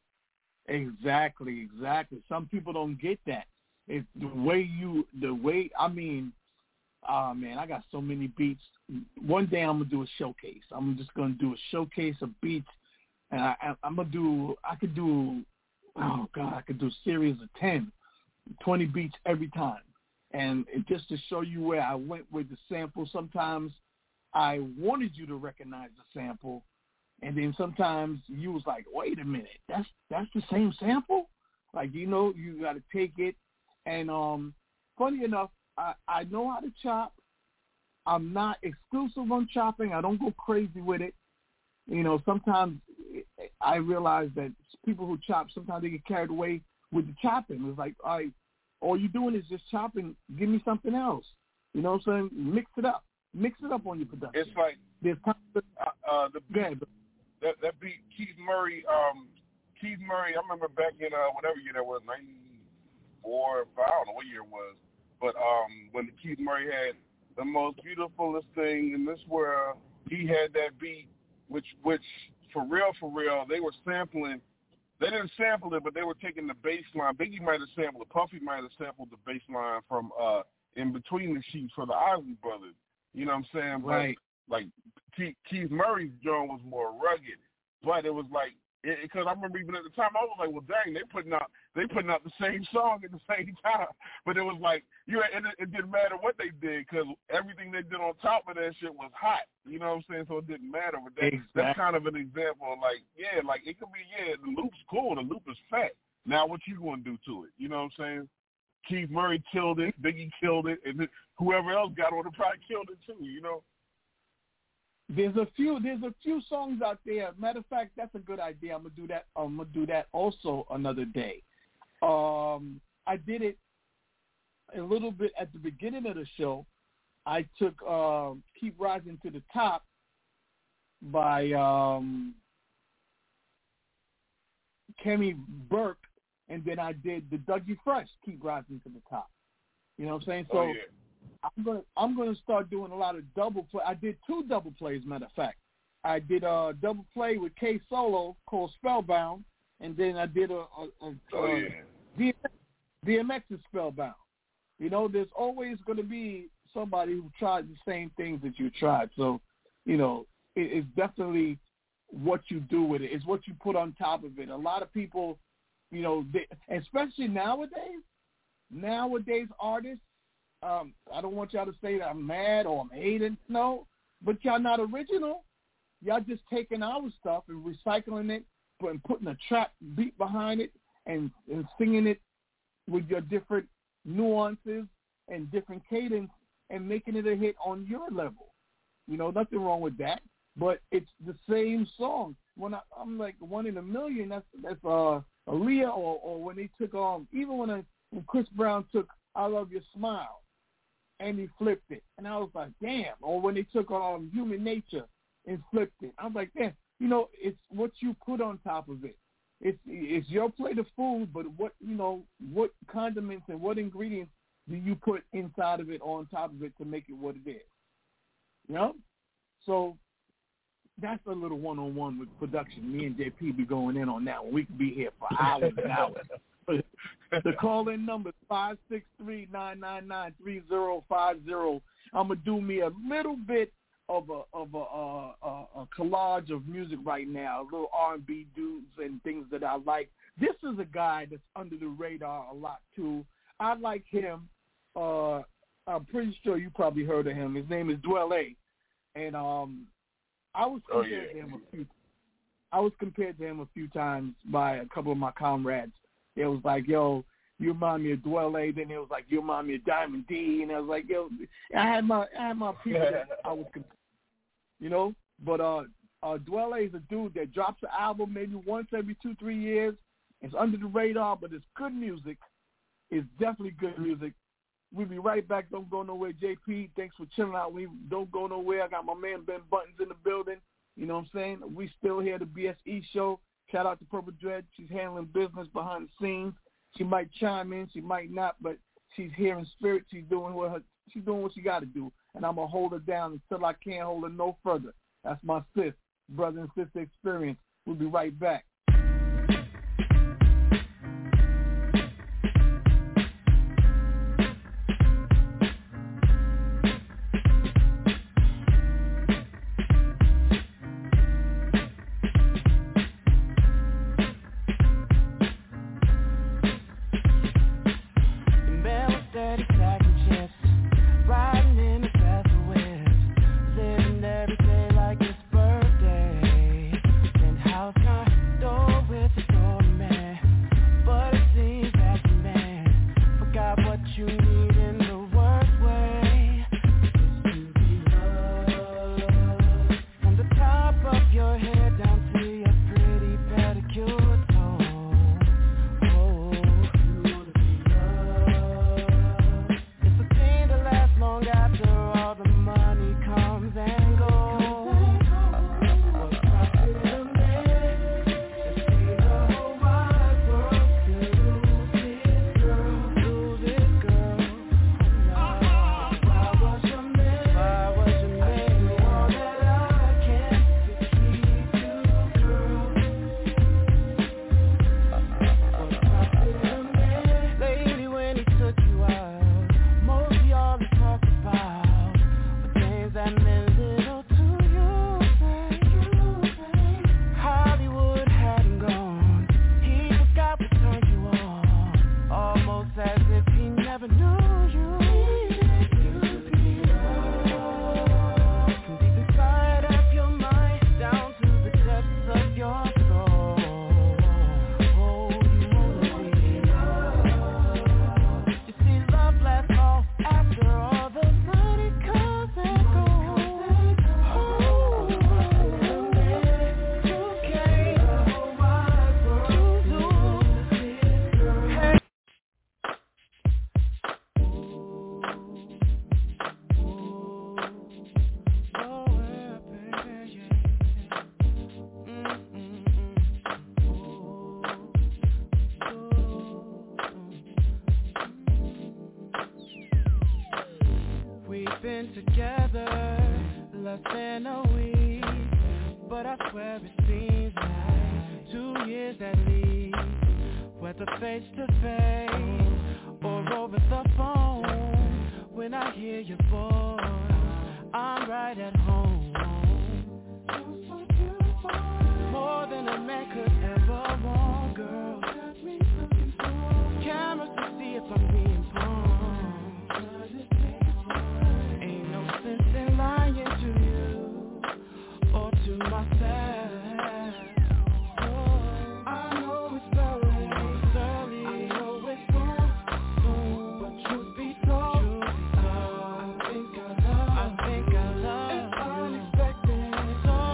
Exactly, exactly. Some people don't get that. It's the way you, the way, I mean, oh, man, I got so many beats. One day I'm going to do a showcase. I'm just going to do a showcase of beats, and I, I, I'm going to do, I could do, oh, God, I could do a series of ten, twenty beats every time. And it, just to show you where I went with the sample, sometimes I wanted you to recognize the sample, and then sometimes you was like, wait a minute, that's that's the same sample? Like, you know, you got to take it. And um, funny enough, I, I know how to chop. I'm not exclusive on chopping. I don't go crazy with it. You know, sometimes I realize that people who chop, sometimes they get carried away with the chopping. It's like, all right, all you're doing is just chopping. Give me something else. You know what I'm saying? Mix it up. Mix it up on your production. It's like There's time to, uh, uh, the beat, ahead, that, that beat Keith Murray. Um, Keith Murray, I remember back in uh, whatever year that was, ninety-four, I don't know what year it was, but um, when Keith Murray had the most beautifulest thing in this world, he had that beat, which, which for real, for real, they were sampling. They didn't sample it, but they were taking the bass line. Biggie might have sampled it. Puffy might have sampled the bass line from uh, In Between the Sheets for the Isley Brothers. You know what I'm saying? Right. But, like, Keith, Keith Murray's joint was more rugged, but it was like, because I remember even at the time, I was like, well, dang, they putting out they putting out the same song at the same time. But it was like, you know, it, it didn't matter what they did because everything they did on top of that shit was hot. You know what I'm saying? So it didn't matter. But that, exactly. That's kind of an example of like, yeah, like it could be, yeah, the loop's cool. The loop is fat. Now what you going to do to it? You know what I'm saying? Keith Murray killed it. Biggie killed it. And whoever else got on it probably killed it too, you know? There's a few. There's a few songs out there. Matter of fact, that's a good idea. I'm gonna do that. I'm gonna do that also another day. Um, I did it a little bit at the beginning of the show. I took uh, "Keep Rising to the Top" by um, Kemi Burke, and then I did the Dougie Fresh "Keep Rising to the Top." You know what I'm saying? So. Oh, yeah. I'm gonna I'm gonna start doing a lot of double play. I did two double plays, matter of fact. I did a double play with K Solo called Spellbound, and then I did a, a, a, oh, a yeah. D M X, D M X is Spellbound. You know, there's always going to be somebody who tried the same things that you tried. So, you know, it, it's definitely what you do with it. It's what you put on top of it. A lot of people, you know, they, especially nowadays, nowadays artists. Um, I don't want y'all to say that I'm mad or I'm hating. No, but y'all not original. Y'all just taking our stuff and recycling it and putting a trap beat behind it and, and singing it with your different nuances and different cadence and making it a hit on your level. You know, nothing wrong with that. but it's the same song. When I, I'm like one in a million, that's that's uh Aaliyah, or, or when they took um even when, I, when Chris Brown took I Love Your Smile, and he flipped it, and I was like, damn. Or when they took um Human Nature and flipped it, I was like, damn. You know, it's what you put on top of it. It's it's your plate of food, but what you know, what condiments and what ingredients do you put inside of it or on top of it to make it what it is? You know? So that's a little one-on-one with production. Me and J P be going in on that one. We could be here for hours and hours. The call-in number is five six three, nine nine nine, three zero five zero. I'm going to do me a little bit of a of a, uh, a, a collage of music right now, a little R and B dudes and things that I like. This is a guy that's under the radar a lot, too. I like him. Uh, I'm pretty sure you probably heard of him. His name is Dwell A. And um, I was compared oh, yeah. to him a few I was compared to him a few times by a couple of my comrades. It was like, yo, you remind me of Dwell A. Then it was like, you remind me of Diamond D. And I was like, yo, I had my I had my people that I was compared. You know, but uh, uh, Dwell A is a dude that drops an album maybe once every two, three years. It's under the radar, but it's good music. It's definitely good music. We'll be right back. Don't go nowhere, J P. Thanks for chilling out. We don't go nowhere. I got my man Ben Buttons in the building. You know what I'm saying? We still here, the B S E show. Shout out to Purple Dread. She's handling business behind the scenes. She might chime in, she might not, but she's here in spirit. She's doing what her, she's doing what she got to do. And I'm going to hold her down until I can't hold her no further. That's my sis, brother and sister experience. We'll be right back. So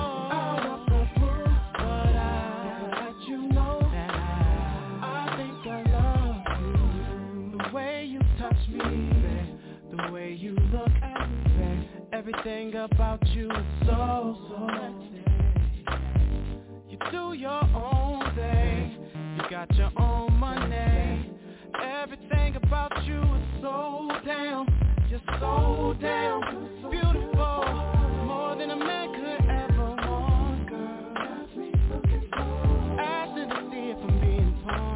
you look at me, everything about you is so, so sexy. You do your own thing, you got your own money. Everything about you is so damn, you're so damn beautiful, more than a man could ever want, girl. Asking to see if I'm being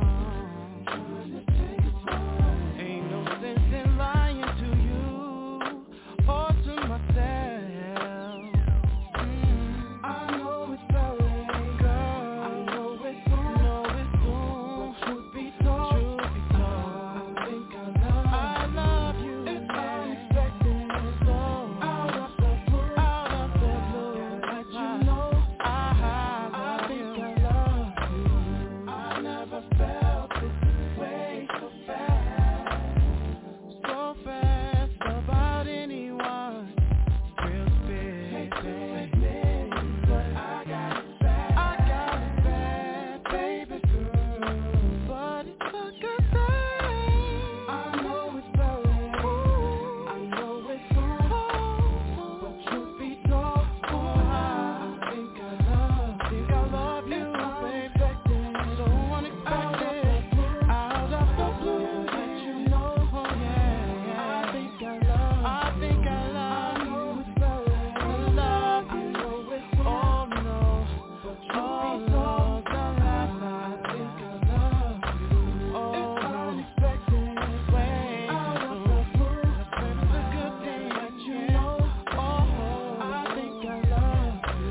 pawned. Ain't no sense in lying to you or to myself. Mm. I know it's early, girl. I know it's soon, know it's soon. But truth be told, truth be told, I think I love, I love you. It's unexpected, so out of the blue, out of the blue. Let you know, I, I think I love you. I never felt this way so fast, so fast about anyone. Real big, but I got it bad, I got it bad, baby girl. But it's a good thing. I know it's early, I know it's soon, but truth be told, I think I love, think I love you, baby. So unexpected, out of the blue, let you know, oh yeah, yeah. I think I love, I think I love you, I love you, oh no, oh no, I think I love you, oh no, unexpected, way out of the blue, it's a good thing, let you know, oh, I think I love you.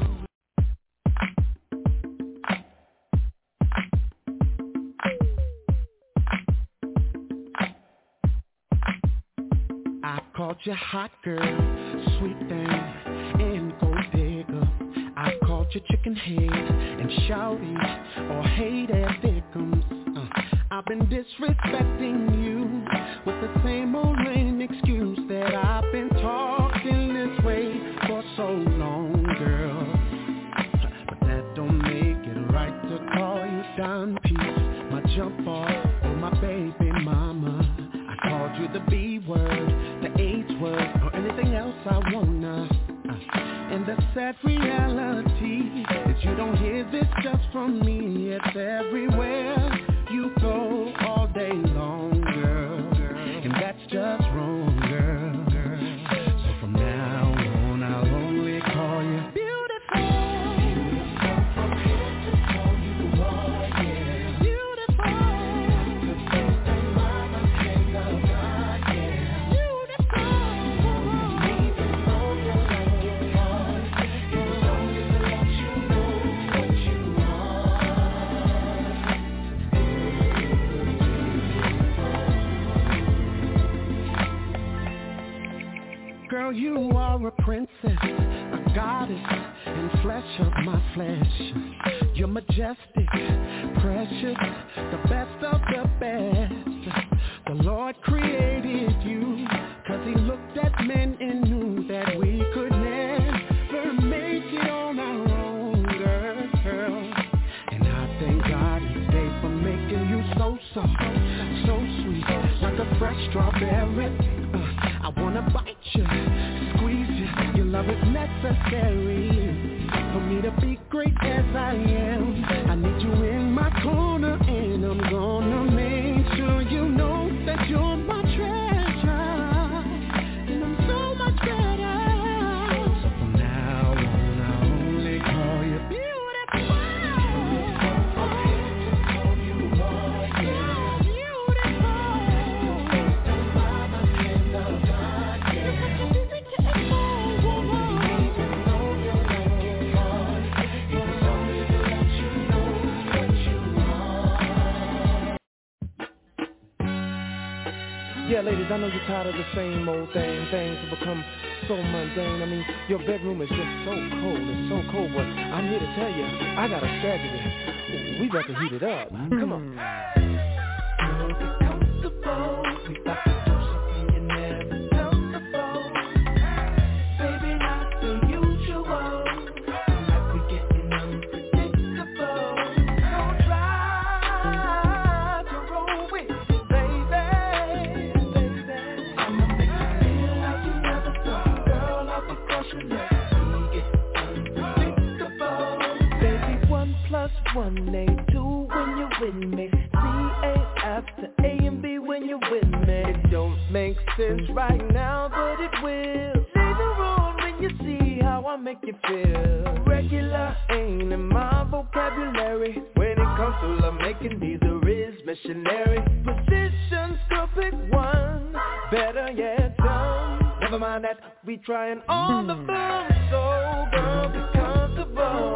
I called you hot girl, sweet thing, and gold digger. I called you chicken head and shouty or hated victims. Uh, I've been disrespecting you with the same old lame excuse that I've been talking this way for so long, girl. But that don't make it right to call you Don P, my jump off, or my baby mama. I called you the B word, the H word, or anything else I wanna. Uh, and the sad reality is you don't hear this just from me. It's everywhere you go all day long, girl. And that's just wrong, girl. So from now on, I'll only call you beautiful. Beautiful from head to toe, you are, yeah. Beautiful. The best that mama can love, yeah. Beautiful. Even though you like it hard, it's only to let you know what you are. Girl, you are a princess, a goddess, and flesh of my flesh. You're majestic, precious, the best of the best. The Lord created you, cause he looked at men and knew that we could never make it on our own, girl. And I thank God each day for making you so soft, so sweet, like a fresh strawberry. Uh, I wanna bite you, squeeze you, your love is necessary for me to be great as I am. I need you in my corner, and I'm gonna make sure you know that you're my treasure, and I'm so much better. So from now on, I'll only call you beautiful. From head to toe, you are, yeah. Beautiful. And mama can love God, yeah. Yeah, ladies, I know you're tired of the same old thing. Things have become so mundane. I mean, your bedroom is just so cold. It's so cold, but I'm here to tell you, I got a strategy. We got to heat it up. Come on. Girl, get comfortable. We got to do something you never done before. Baby, not the usual. Like we getting unpredictable. Don't try to roll with me, baby. I'ma make you feel like you one A two when you're with me. C A F to A and B when you're with me. It don't make sense right now, but it will. Later on when you see how I make you feel. Regular ain't in my vocabulary. When it comes to love making, these are is missionary. Positions, go pick one. Better yet done. Never mind that, we trying on the phone. So girl, be comfortable.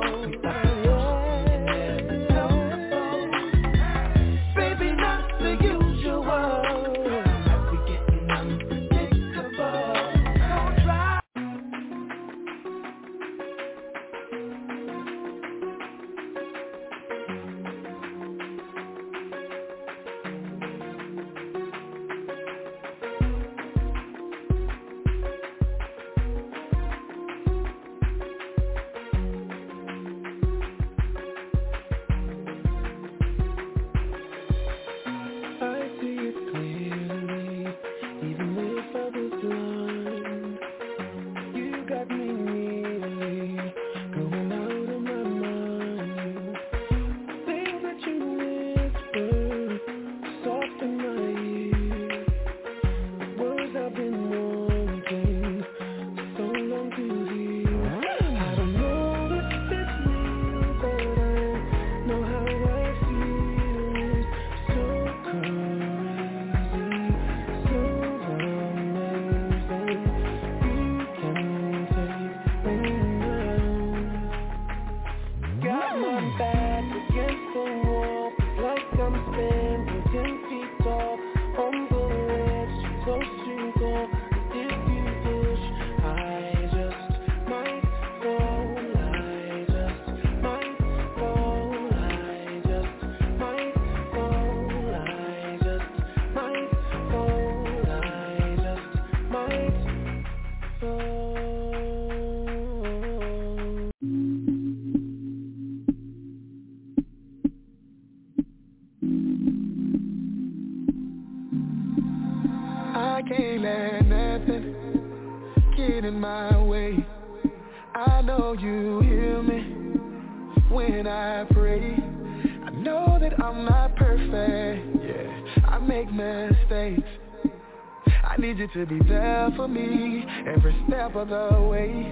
To be there for me every step of the way,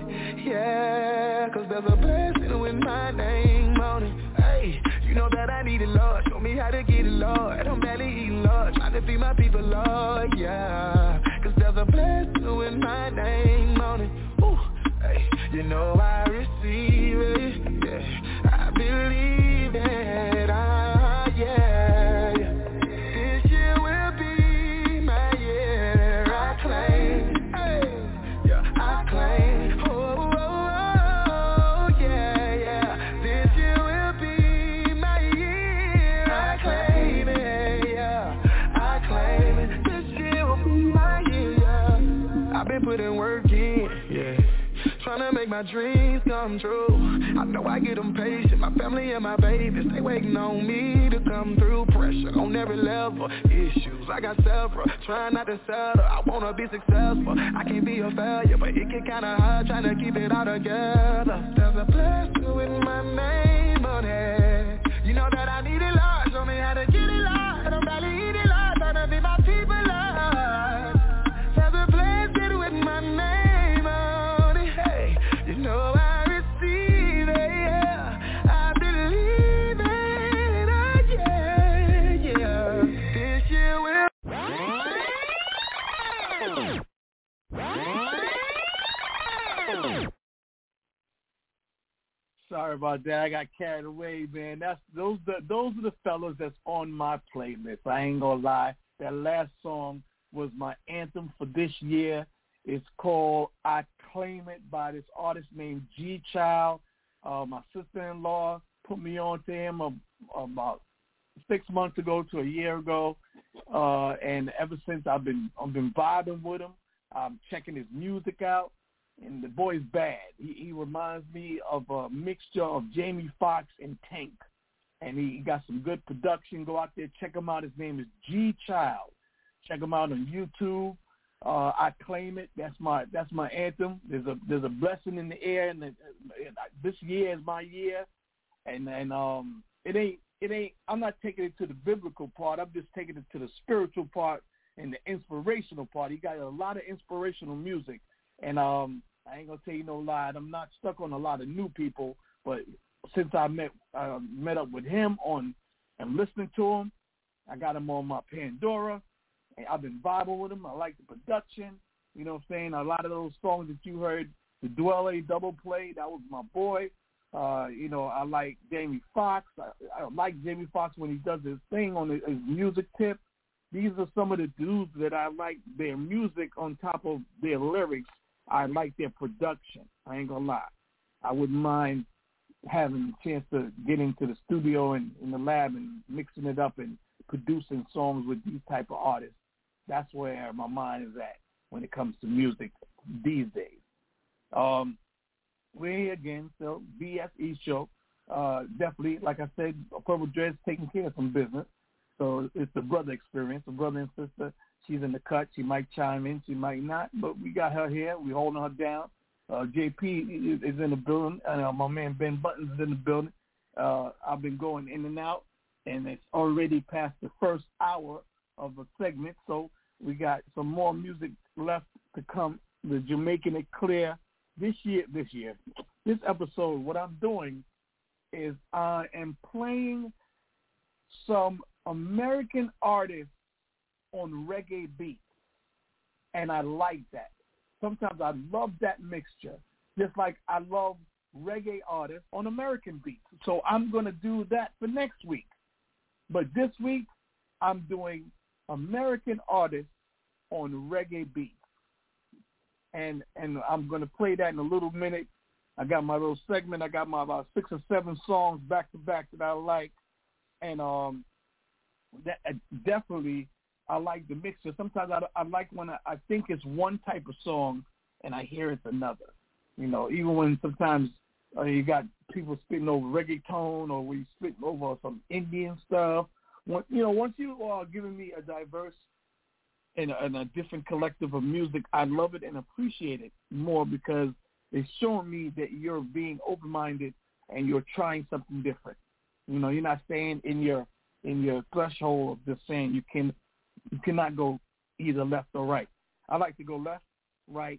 yeah, cause there's a blessing with my name on it. Hey, you know that I need it, Lord. Show me how to get it, Lord. I'm barely eating, Lord. Trying to feed my people, Lord, yeah, cause there's a blessing with my name on it. Ooh, hey, you know I receive it, yeah, I believe it, ah, yeah. Putting work in, yeah, trying to make my dreams come true. I know I get them patient, my family and my babies, they waiting on me to come through. Pressure on every level, issues, I got several, trying not to settle, I wanna be successful. I can't be a failure, but it get kinda hard trying to keep it all together. There's a blessing with my name on it. You know that I need it, Lord, show me how to get it, Lord. I'm barely eating, Lord, trying to be my people, Lord. There's a blessing with my name on it. Hey, you know I receive it, yeah, I believe it, oh yeah, yeah. This year will. Sorry about that. I got carried away, man. That's those the those are the fellas that's on my playlist. I ain't gonna lie. That last song was my anthem for this year. It's called I Claim It by this artist named G Child. Uh, my sister-in-law put me on to him a, about six months ago to a year ago, uh, and ever since I've been I've been vibing with him. I'm checking his music out, and the boy's bad. He, he reminds me of a mixture of Jamie Foxx and Tank, and he, he got some good production. Go out there, check him out. His name is G Child. Check him out on YouTube. Uh, I Claim It. That's my that's my anthem. There's a there's a blessing in the air, and the, this year is my year. And and um, it ain't it ain't. I'm not taking it to the biblical part. I'm just taking it to the spiritual part and the inspirational part. He got a lot of inspirational music, and um, I ain't gonna tell you no lie. I'm not stuck on a lot of new people, but since I met uh, met up with him on and listening to him, I got him on my Pandora, and I've been vibing with him. I like the production. You know what I'm saying? A lot of those songs that you heard, the Dwelle double play, that was my boy. Uh, you know, I like Jamie Foxx. I, I like Jamie Foxx when he does his thing on his, his music tip. These are some of the dudes that I like their music on top of their lyrics. I like their production. I ain't gonna lie. I wouldn't mind having a chance to get into the studio and in the lab and mixing it up and producing songs with these type of artists. That's where my mind is at when it comes to music these days. Um, we're here again, so B S E show. Uh, definitely, like I said, Purple Dread's taking care of some business. So it's the brother experience, the brother and sister. She's in the cut. She might chime in. She might not. But we got her here. We're holding her down. Uh, J P is, is in the building. Uh, my man Ben Buttons is in the building. Uh, I've been going in and out, and it's already past the first hour of a segment. So we got some more music left to come. The Jamaican It Clear this year. This year, this episode, what I'm doing is I am playing some American artists on reggae beats, and I like that. Sometimes I love that mixture, just like I love reggae artists on American beats. So I'm going to do that for next week. But this week, I'm doing American artists on reggae beats. And and I'm going to play that in a little minute. I got my little segment. I got my about six or seven songs back to back that I like. And um, that, definitely I like the mixture. Sometimes I, I like when I, I think it's one type of song and I hear it's another. You know, even when sometimes uh, you got people spitting over reggaeton or we spitting over some Indian stuff. When, you know, once you are giving me a diverse and a, and a different collective of music, I love it and appreciate it more because it's showing me that you're being open-minded and you're trying something different. You know, you're not staying in your in your threshold of just saying you can you cannot go either left or right. I like to go left, right,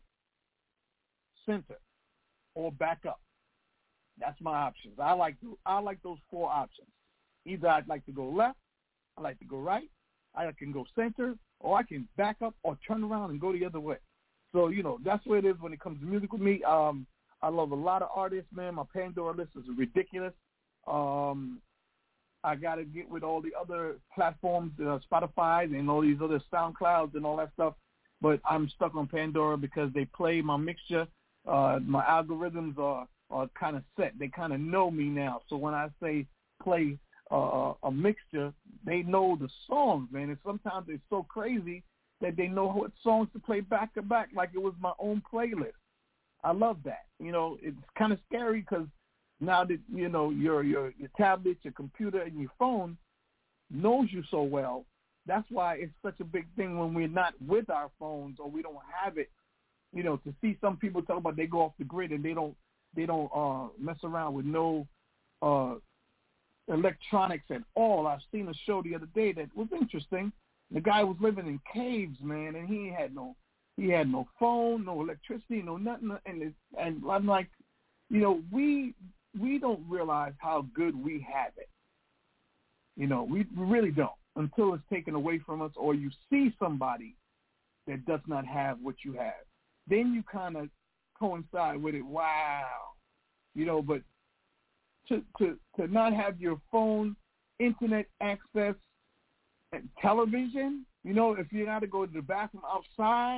center, or back up. That's my options. I like to, I like those four options. Either I'd like to go left, I like to go right, I can go center, or I can back up or turn around and go the other way. So, you know, that's what it is when it comes to music with me. Um, I love a lot of artists, man. My Pandora list is ridiculous. Um, I got to get with all the other platforms, uh, Spotify and all these other SoundClouds and all that stuff. But I'm stuck on Pandora because they play my mixture. Uh, my algorithms are, are kind of set. They kind of know me now. So when I say play uh, a mixture, they know the songs, man. And sometimes it's so crazy that they know what songs to play back to back like it was my own playlist. I love that. You know, it's kind of scary because now that, you know, your, your your tablet, your computer, and your phone knows you so well, that's why it's such a big thing when we're not with our phones or we don't have it. You know, to see some people talk about they go off the grid and they don't they don't uh, mess around with no uh, electronics at all. I've seen a show the other day that was interesting. The guy was living in caves, man, and he had no he had no phone, no electricity, no nothing. And it, and I'm like, you know, we we don't realize how good we have it. You know, we really don't until it's taken away from us or you see somebody that does not have what you have. Then you kind of coincide with it. Wow. You know, but to, to, to not have your phone, internet access, and television, you know, if you got to go to the bathroom outside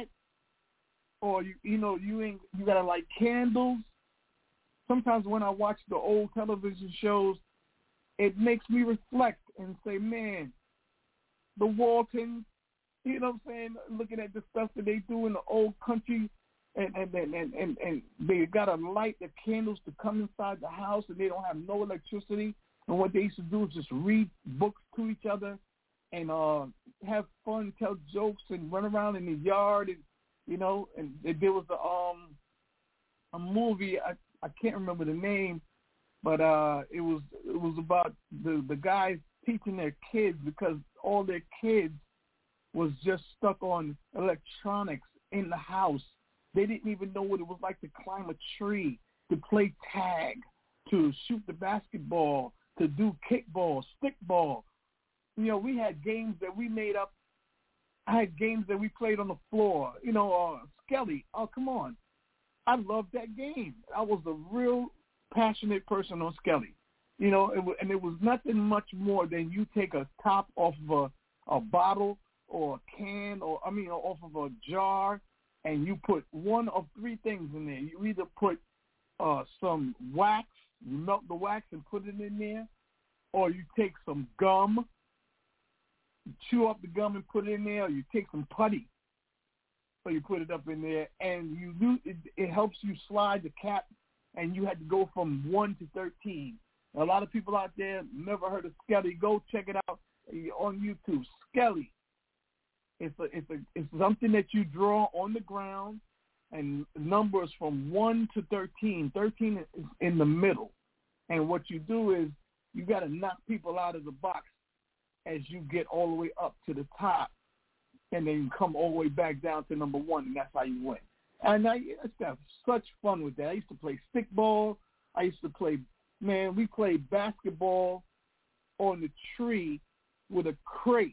or, you you know, you ain't you got to light candles. Sometimes when I watch the old television shows, it makes me reflect and say, man, the Waltons, you know what I'm saying, looking at the stuff that they do in the old country, and and, and, and, and, and they got to light the candles to come inside the house, and they don't have no electricity. And what they used to do is just read books to each other and uh, have fun, tell jokes, and run around in the yard. And, you know, and there was a, um, a movie, I, I can't remember the name, but uh, it was it was about the the guys teaching their kids because all their kids was just stuck on electronics in the house. They didn't even know what it was like to climb a tree, to play tag, to shoot the basketball, to do kickball, stickball. You know, we had games that we made up. I had games that we played on the floor. You know, uh, Skelly. Oh, come on. I loved that game. I was a real passionate person on Skelly. You know, it was, and it was nothing much more than you take a top off of a, a bottle or a can or, I mean, off of a jar, and you put one of three things in there. You either put uh, some wax, you melt the wax and put it in there, or you take some gum, you chew up the gum and put it in there, or you take some putty, so you put it up in there, and you do, it, it helps you slide the cap, and you had to go from one to thirteen. A lot of people out there never heard of Skelly. Go check it out on YouTube. Skelly. It's a, it's a, it's something that you draw on the ground, and numbers from one to thirteen. Thirteen is in the middle, and what you do is you got to knock people out of the box as you get all the way up to the top, and then you come all the way back down to number one, and that's how you win. And I used to have such fun with that. I used to play stickball. I used to play. Man, we played basketball on the tree with a crate.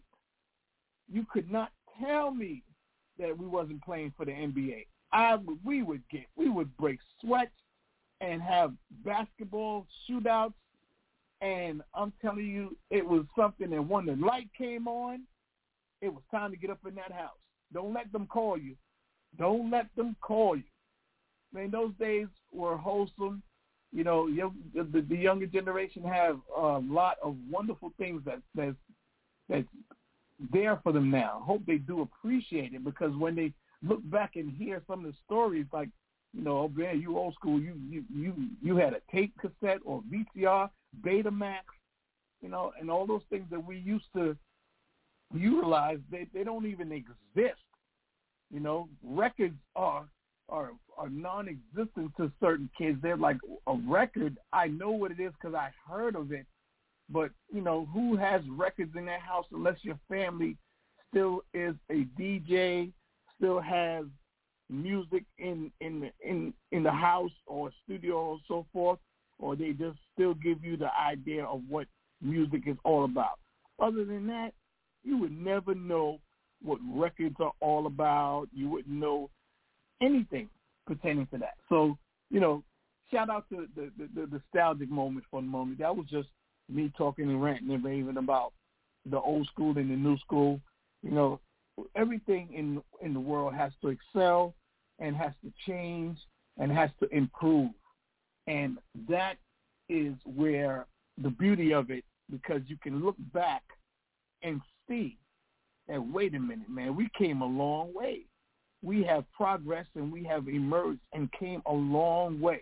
You could not tell me that we wasn't playing for the N B A. I we would get we would break sweats and have basketball shootouts, and I'm telling you, it was something that when the light came on, it was time to get up in that house. Don't let them call you. Don't let them call you. Man, those days were wholesome. You know, the, the younger generation have a lot of wonderful things that that's, that's there for them now. Hope they do appreciate it, because when they look back and hear some of the stories, like, you know, oh man, you old school, you you you, you had a tape cassette or V C R, Betamax, you know, and all those things that we used to utilize, they, they don't even exist. You know, records are are are non-existent to certain kids. They're like, a record, I know what it is because I heard of it, but, you know, who has records in their house unless your family still is a D J, still has music in in the, in in the house or studio or so forth, or they just still give you the idea of what music is all about. Other than that, you would never know what records are all about. You wouldn't know anything pertaining to that. So, you know, shout out to the, the, the nostalgic moment for the moment. That was just me talking and ranting and raving about the old school and the new school. You know, everything in in the world has to excel and has to change and has to improve. And that is where the beauty of it, because you can look back and see that, wait a minute, man, we came a long way. We have progressed and we have emerged and came a long way.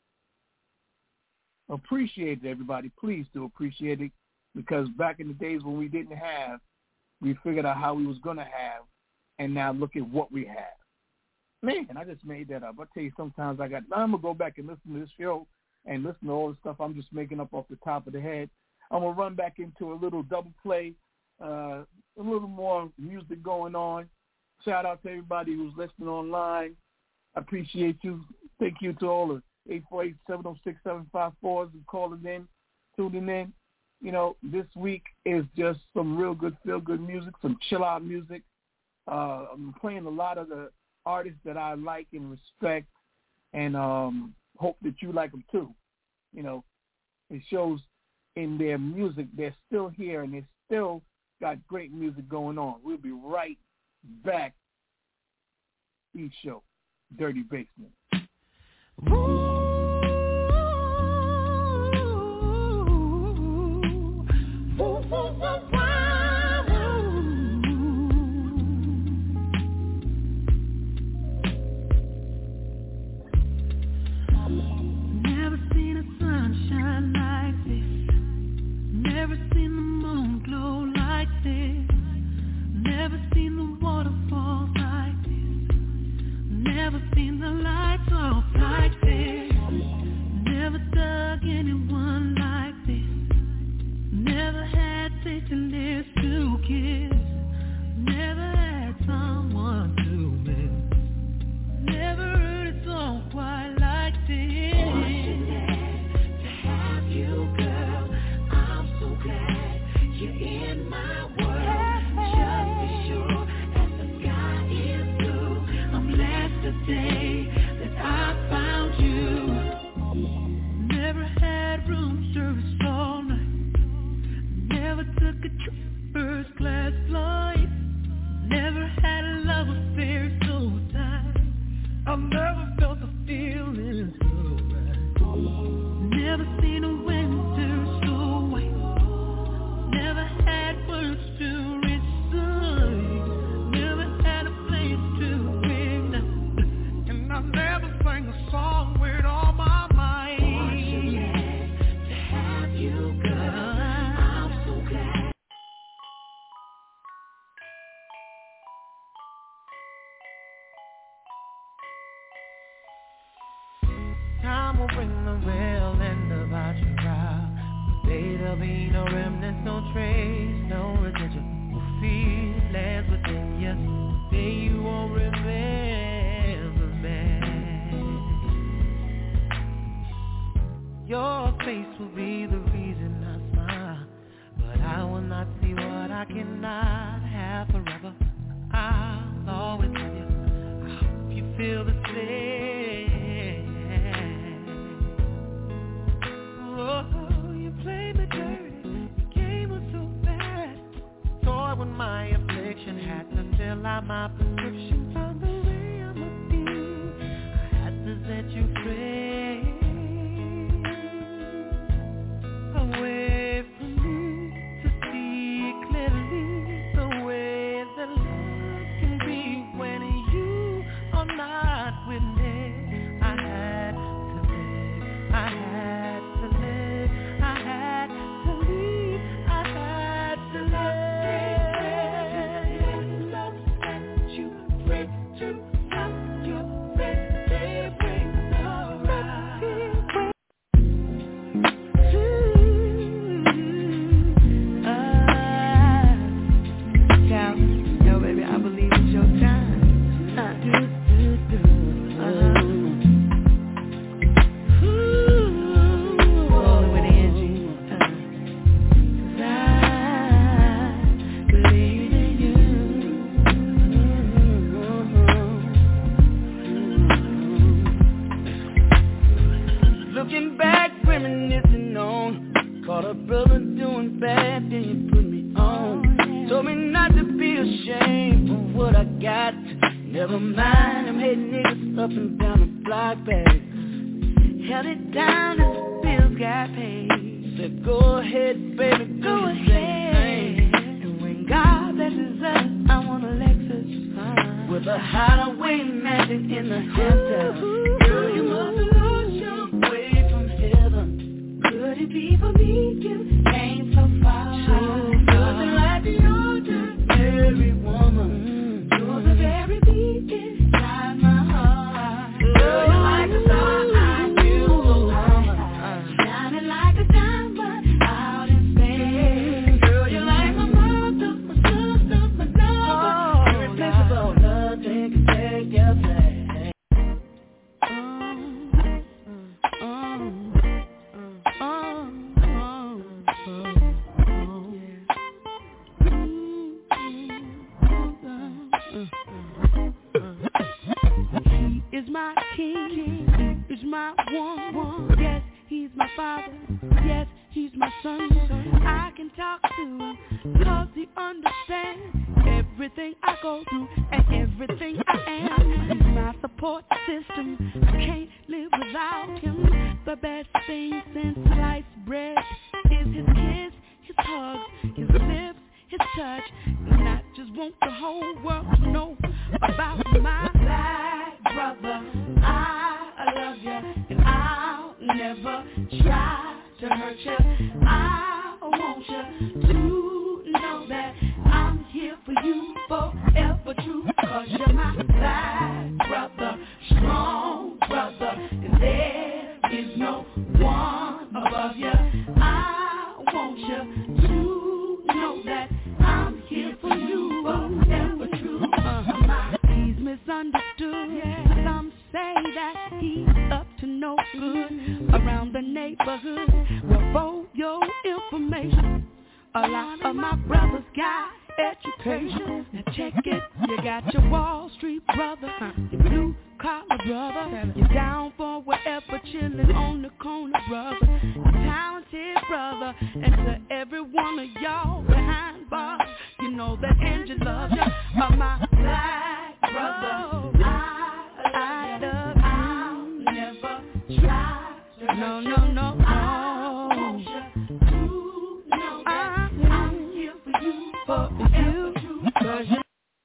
Appreciate it, everybody. Please do appreciate it, because back in the days when we didn't have, we figured out how we was going to have, and now look at what we have. Man, I just made that up. I tell you, sometimes I got, I'm going to go back and listen to this show and listen to all the stuff I'm just making up off the top of the head. I'm going to run back into a little double play, uh, a little more music going on. Shout out to everybody who's listening online. I appreciate you. Thank you to all the eight four eight, seven oh six, seven five fours who calling in, tuning in. You know, this week is just some real good feel-good music, some chill-out music. Uh, I'm playing a lot of the artists that I like and respect, and um, hope that you like them too. You know, it shows in their music they're still here and they still got great music going on. We'll be right back. Each show, Dirty Basement. Never seen a sunshine like this. Never seen the moon glow like this. Never seen the waterfalls like this. Never seen the lights off like this. I've never felt the feeling so right. Never seen a winter so white. Never had words to recite. Never had a place to ignite. And I never sang a song with all my might. Aren't you glad to have you, girl? I'm so glad. Time will bring the real end about your trial. Today there'll be no remnants, no trace, no residual feelings within you. Today you won't remember me. Your face will be the reason I smile, but I will not see what I cannot have forever. I'll always love you. I hope you feel the same. Oh, you played me dirty, the game was so bad. Toy with my affliction, had to fill out my prescription. Found the way I'm a thief, I had to set you free. Away from me to see clearly the way that love can be when you are not with me. I had to live, I had to live, I had to leave, I had to live. Love set you free to stop your baby bring the right. Yo, baby, I believe it's your time. Uh, do, do, do. Uh-huh. Ooh, rolling with Angie. Uh, 'cause I believe in you. Looking back, reminiscing on. Caught a brother doing bad, then you put me on. Told me not to be ashamed of what I got. Never mind, I'm hitting niggas up and down the block, baby. Held it down as the bills got paid. Said go ahead, baby, go ahead. And when God blesses us, I want a Lexus with a hideaway mansion in the Hamptons. Girl, you must have lost your way from heaven. Could it be for me you came so far? Nothing like the ordinary woman. You're the very beat inside my heart. Girl, you're like a star, I feel so warm. Shining like a diamond out in space. Girl, you're like my mother, my sister, my lover. Irreplaceable, nothing can take your place. He is my king, he is my one, one. Yes, he's my father, yes, he's my son. I can talk to him, cause he understands everything I go through and everything I am. He's my support system, I can't live without him. The best thing since sliced bread is his kiss, his hugs, his lips, his touch. And I just want the whole world to know about my black brother. I love you and I'll never try to hurt you. I want you to know that I'm here for you forever true. Cause you're my black brother, strong brother, and there is no one above you. I want you to know that I'm here for you forever true. Uh-huh. He's misunderstood. Yeah. Some say that he's up to no good around the neighborhood. Well, for your information, a lot of my brothers got education. Now check it, you got your Wall Street brother, your blue collar brother, you're down for wherever, chillin' on the corner brother, your talented brother, and to every one of y'all behind bars, you know that Angie loves you, are my black brother. I, I love try. No, no, no, no. I want you to know that I'm here for you, forever true. 'Cause you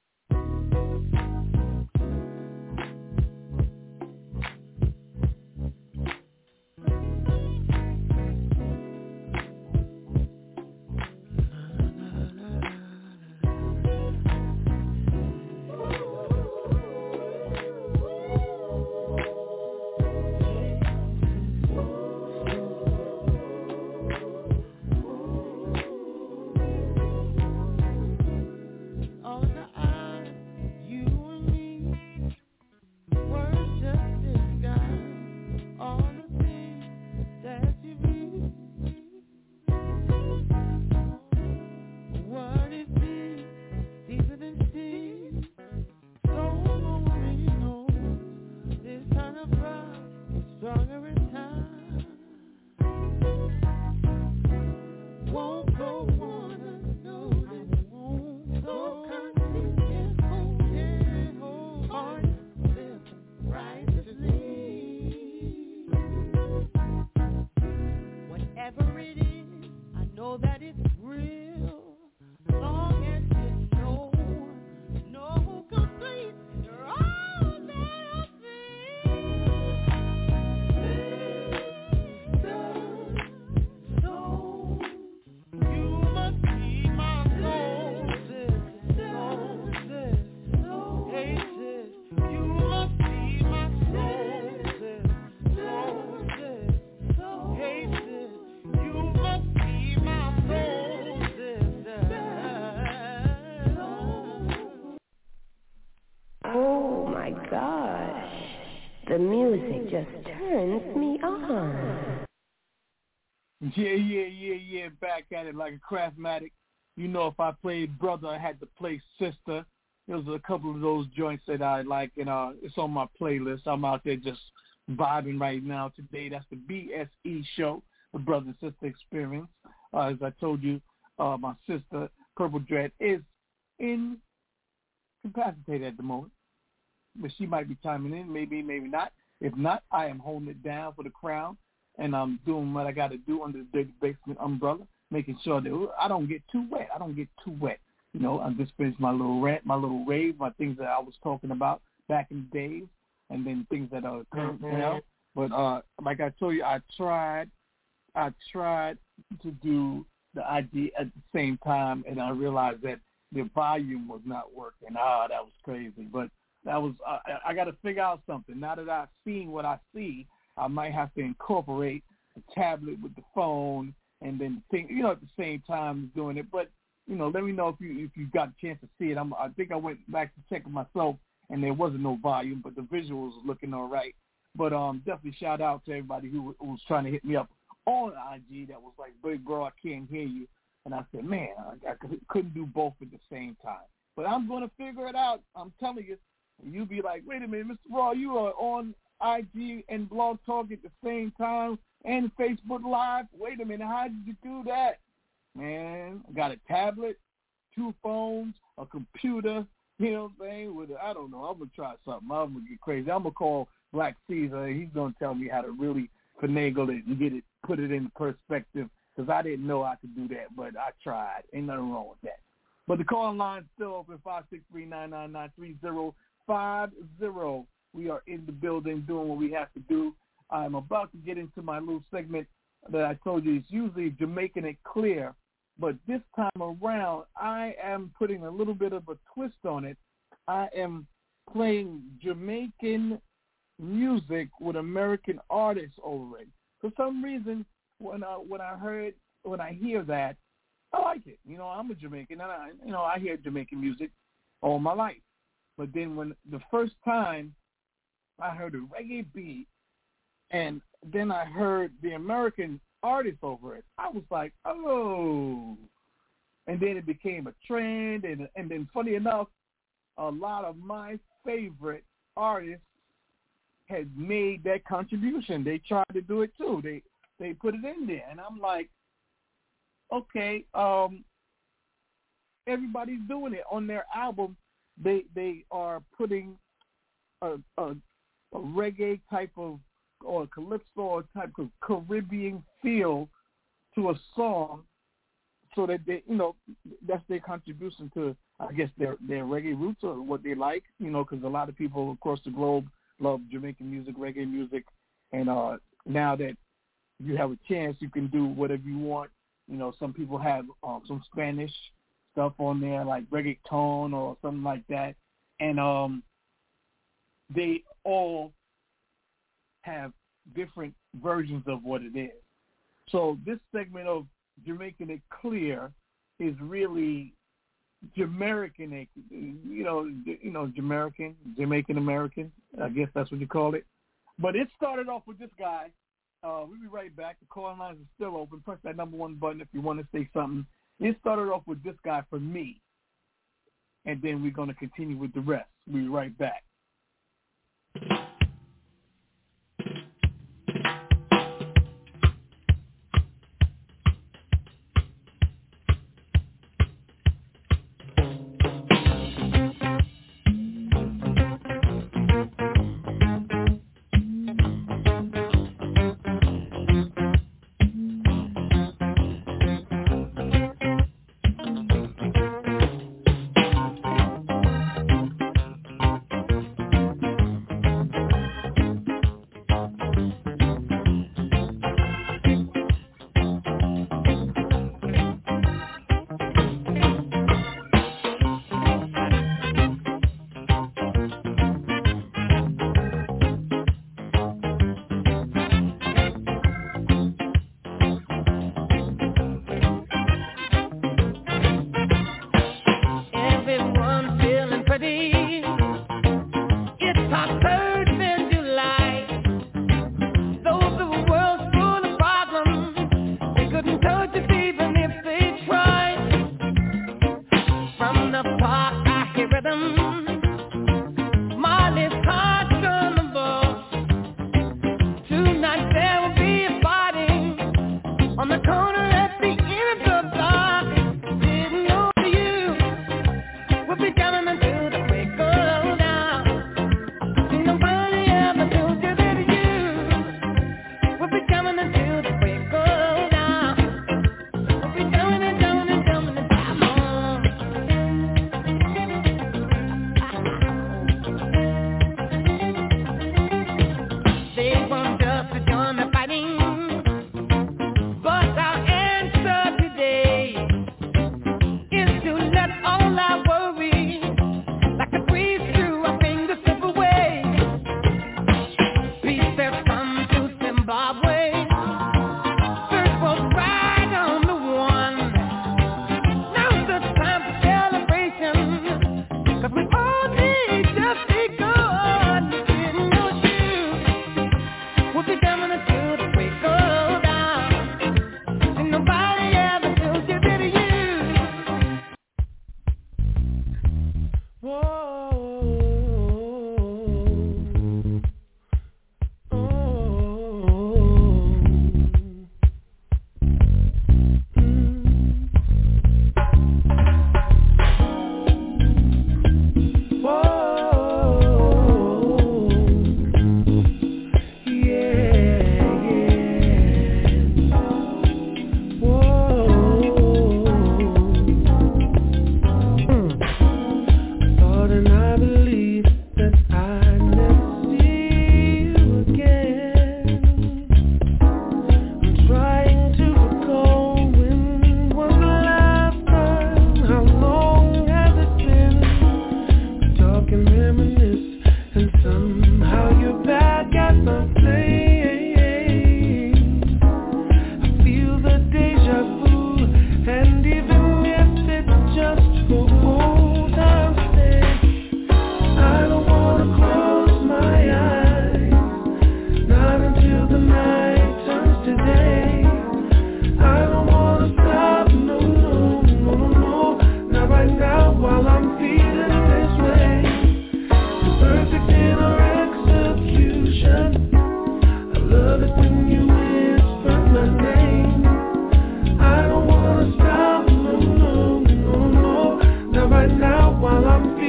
the music just turns me on. Yeah, yeah, yeah, yeah. Back at it like a Craftmatic. You know, if I played Brother, I had to play Sister. There's a couple of those joints that I like, and uh, it's on my playlist. I'm out there just vibing right now today. That's the B S E show, the Brother and Sister Experience. Uh, as I told you, uh, my sister, Purple Dread, is incapacitated at the moment. But she might be chiming in, maybe, maybe not. If not, I am holding it down for the crown, and I'm doing what I got to do under the Dirty Basement umbrella, making sure that I don't get too wet. I don't get too wet. You know, I just finished my little rant, my little rave, my things that I was talking about back in the days, and then things that are occurring now. But uh, like I told you, I tried, I tried to do the I D at the same time, and I realized that the volume was not working. Ah, that was crazy. But that was uh, I got to figure out something. Now that I've seen what I see, I might have to incorporate the tablet with the phone, and then think, you know, at the same time doing it. But you know, let me know if you if you got a chance to see it. I'm, I think I went back to check it myself, and there wasn't no volume, but the visuals was looking all right. But um, definitely shout out to everybody who, who was trying to hit me up on I G that was like, "Big bro, I can't hear you." And I said, man, I, I couldn't do both at the same time. But I'm going to figure it out. I'm telling you. You'll be like, wait a minute, Mister Raw, you are on I G and Blog Talk at the same time and Facebook Live. Wait a minute, how did you do that? Man, I got a tablet, two phones, a computer, you know what I'm saying? With a, I don't know, I'm going to try something. I'm going to get crazy. I'm going to call Black Caesar. He's going to tell me how to really finagle it and get it, put it in perspective, because I didn't know I could do that, but I tried. Ain't nothing wrong with that. But the call line's still open, five six three, nine nine nine, three zero five zero. We are in the building doing what we have to do. I'm about to get into my little segment that I told you is usually Jamaican and clear, but this time around I am putting a little bit of a twist on it. I am playing Jamaican music with American artists over it. For some reason, when I, when I heard, when I hear that, I like it. You know, I'm a Jamaican, and I, you know, I hear Jamaican music all my life. But then when the first time I heard a reggae beat, and then I heard the American artist over it, I was like, oh. And then it became a trend, and and then funny enough, a lot of my favorite artists had made that contribution. They tried to do it too. They they put it in there, and I'm like, okay, um, everybody's doing it on their album. They they are putting a, a, a reggae type of or a calypso or type of Caribbean feel to a song, so that they, you know, that's their contribution to, I guess, their their reggae roots or what they like, you know, because a lot of people across the globe love Jamaican music, reggae music, and uh, now that you have a chance, you can do whatever you want. You know, some people have um, some Spanish stuff on there, like reggaeton or something like that, and um, they all have different versions of what it is. So this segment of Jamaican It Clear is really Jamaican, you know, you know, Jamaican, Jamaican American. I guess that's what you call it. But it started off with this guy. Uh, we'll be right back. The call lines are still open. Press that number one button if you want to say something. It started off with this guy for me, and then we're going to continue with the rest. We'll be right back.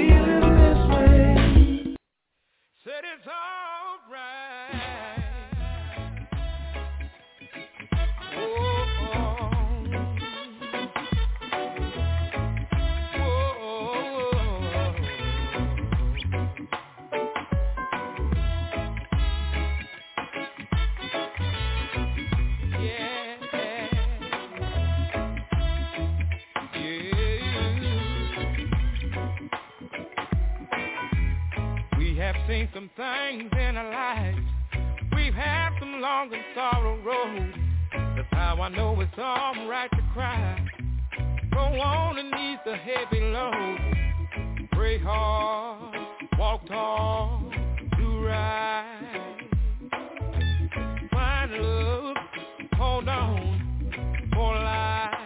Said it's alright. things in our life. We've had some long and sorrow roads. That's how I know it's all right to cry. Go on and ease the heavy load. Pray hard, walk tall, do right. Find love, hold on for life.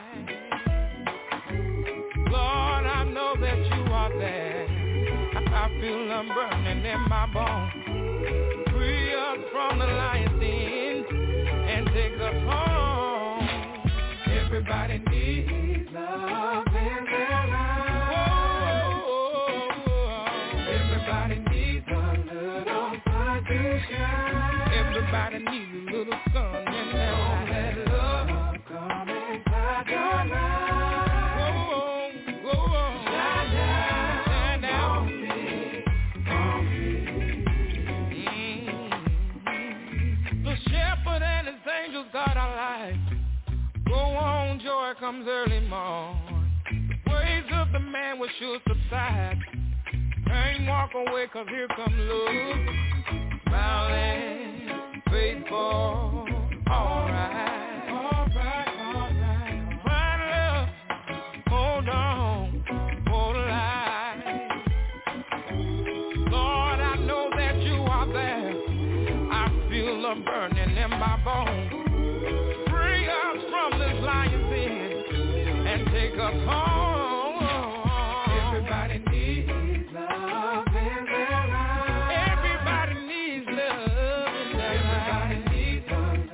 Lord, I know that you are there. I feel them burning in my bones. Free us from the lion's den and take us home. Everybody needs love in their life. Everybody needs a little sun to shine. Everybody needs a little sun in their life. Let love come inside your life. Go on, go on. Shine down, shine down on me, on me. Mm-hmm. The shepherd and his angels guard our life. Go on, joy comes early morn. The ways of the man will sure subside. Can't walk away cause here come love. Smiling, faithful, alright. Alright, alright. Find love, hold on, for life. Lord, I know that you are there. I feel them burning in my bones. Bring us from this lion's den and take us home. Everybody needs love in their life. Everybody needs love in their life. Everybody needs love.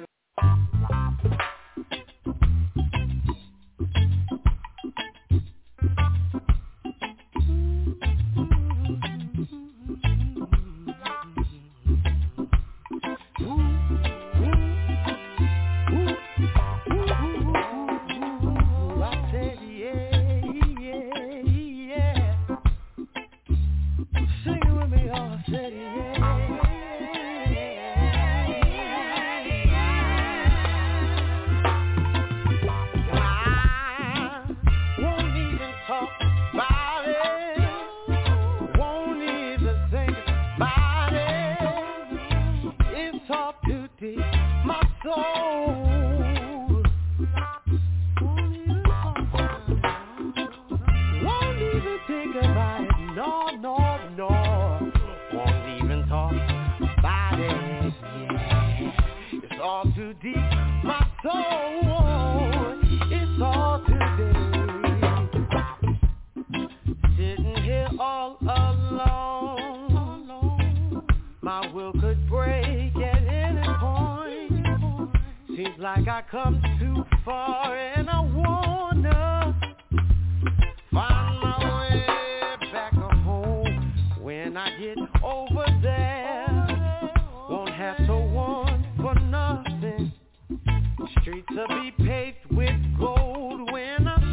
Like I come too far and I wanna find my way back home. When I get over there, won't have to want for nothing. The streets will be paved with gold when I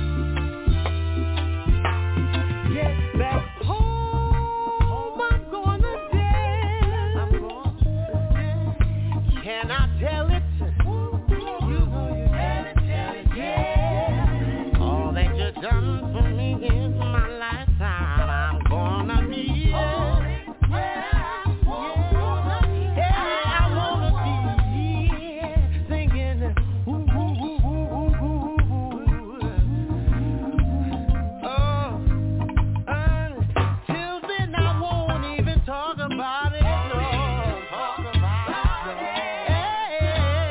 get back home. I'm gonna dance. I'm gonna dance. Can I tell it? Done for me in my lifetime, I'm gonna need it. Yeah, I wanna be singing, ooh, ooh, ooh, ooh, ooh. Oh, until then I won't even talk about it. No, talk about it.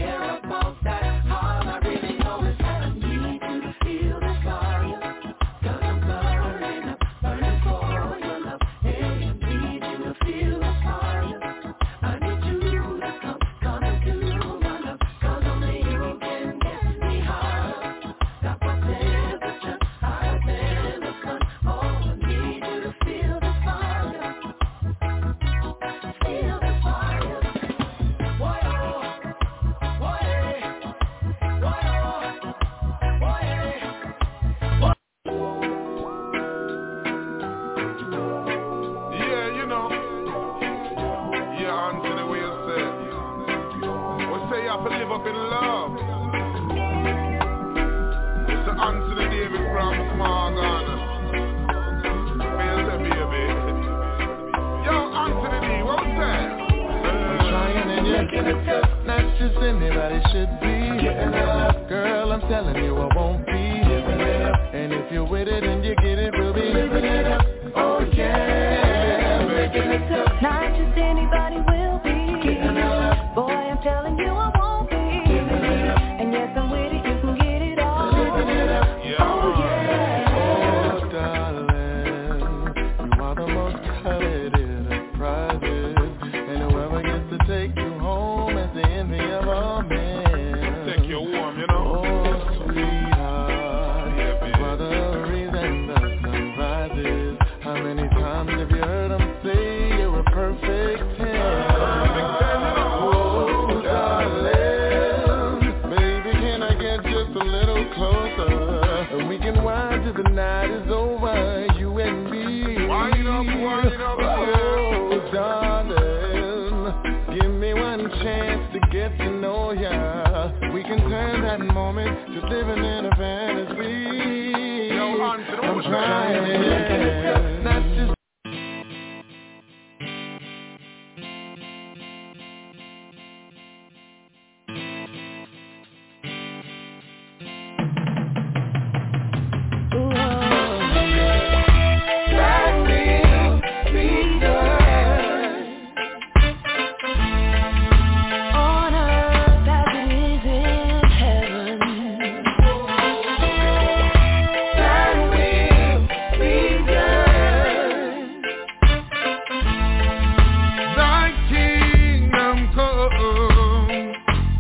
care about that. All I really know is that I need you to feel the fire. Cause I'm burning up, burning for your love. Hey, I need you to feel the fire. I need you to come, come into my love. Cause only you can get me higher. Got my temperature higher than the sun. Oh, I need you to feel the fire. Feel the fire. Why oh, why why oh, why Yeah, you know. Yeah, Anthony, what you say? We say you have to live up in love. It's the Anthony David from Small Ghana. What you say, baby? Yo, Anthony D, what you say? I'm trying and you're getting tough. Not just anybody should be giving it up. Girl, I'm telling you I won't be giving it up. And if you're with it and you get it, we'll be living it up. Oh yeah, making it tough. Not just anybody will be giving it up. Boy, I'm telling you I won't be Giving it up. And yes, I'm with it, you can get it all. Living it up. Oh yeah. Oh darling, you are the most coveted of prizes. And whoever gets to take you home is the envy of all men. Take you warm, you know. Oh sweetheart, you are the reason the sun rises. How many times have you heard them say you're a perfect ten? Oh darling, baby, can I get just a little closer? And we can wind till the night is over, you and me. Wind up, wind up, oh darling, give me one chance to get to know ya. We can turn that moment to living in a fantasy. Yo, Anthony, I'm what's trying, that? not just On earth as it is in heaven. Thy will be done. Thy kingdom come.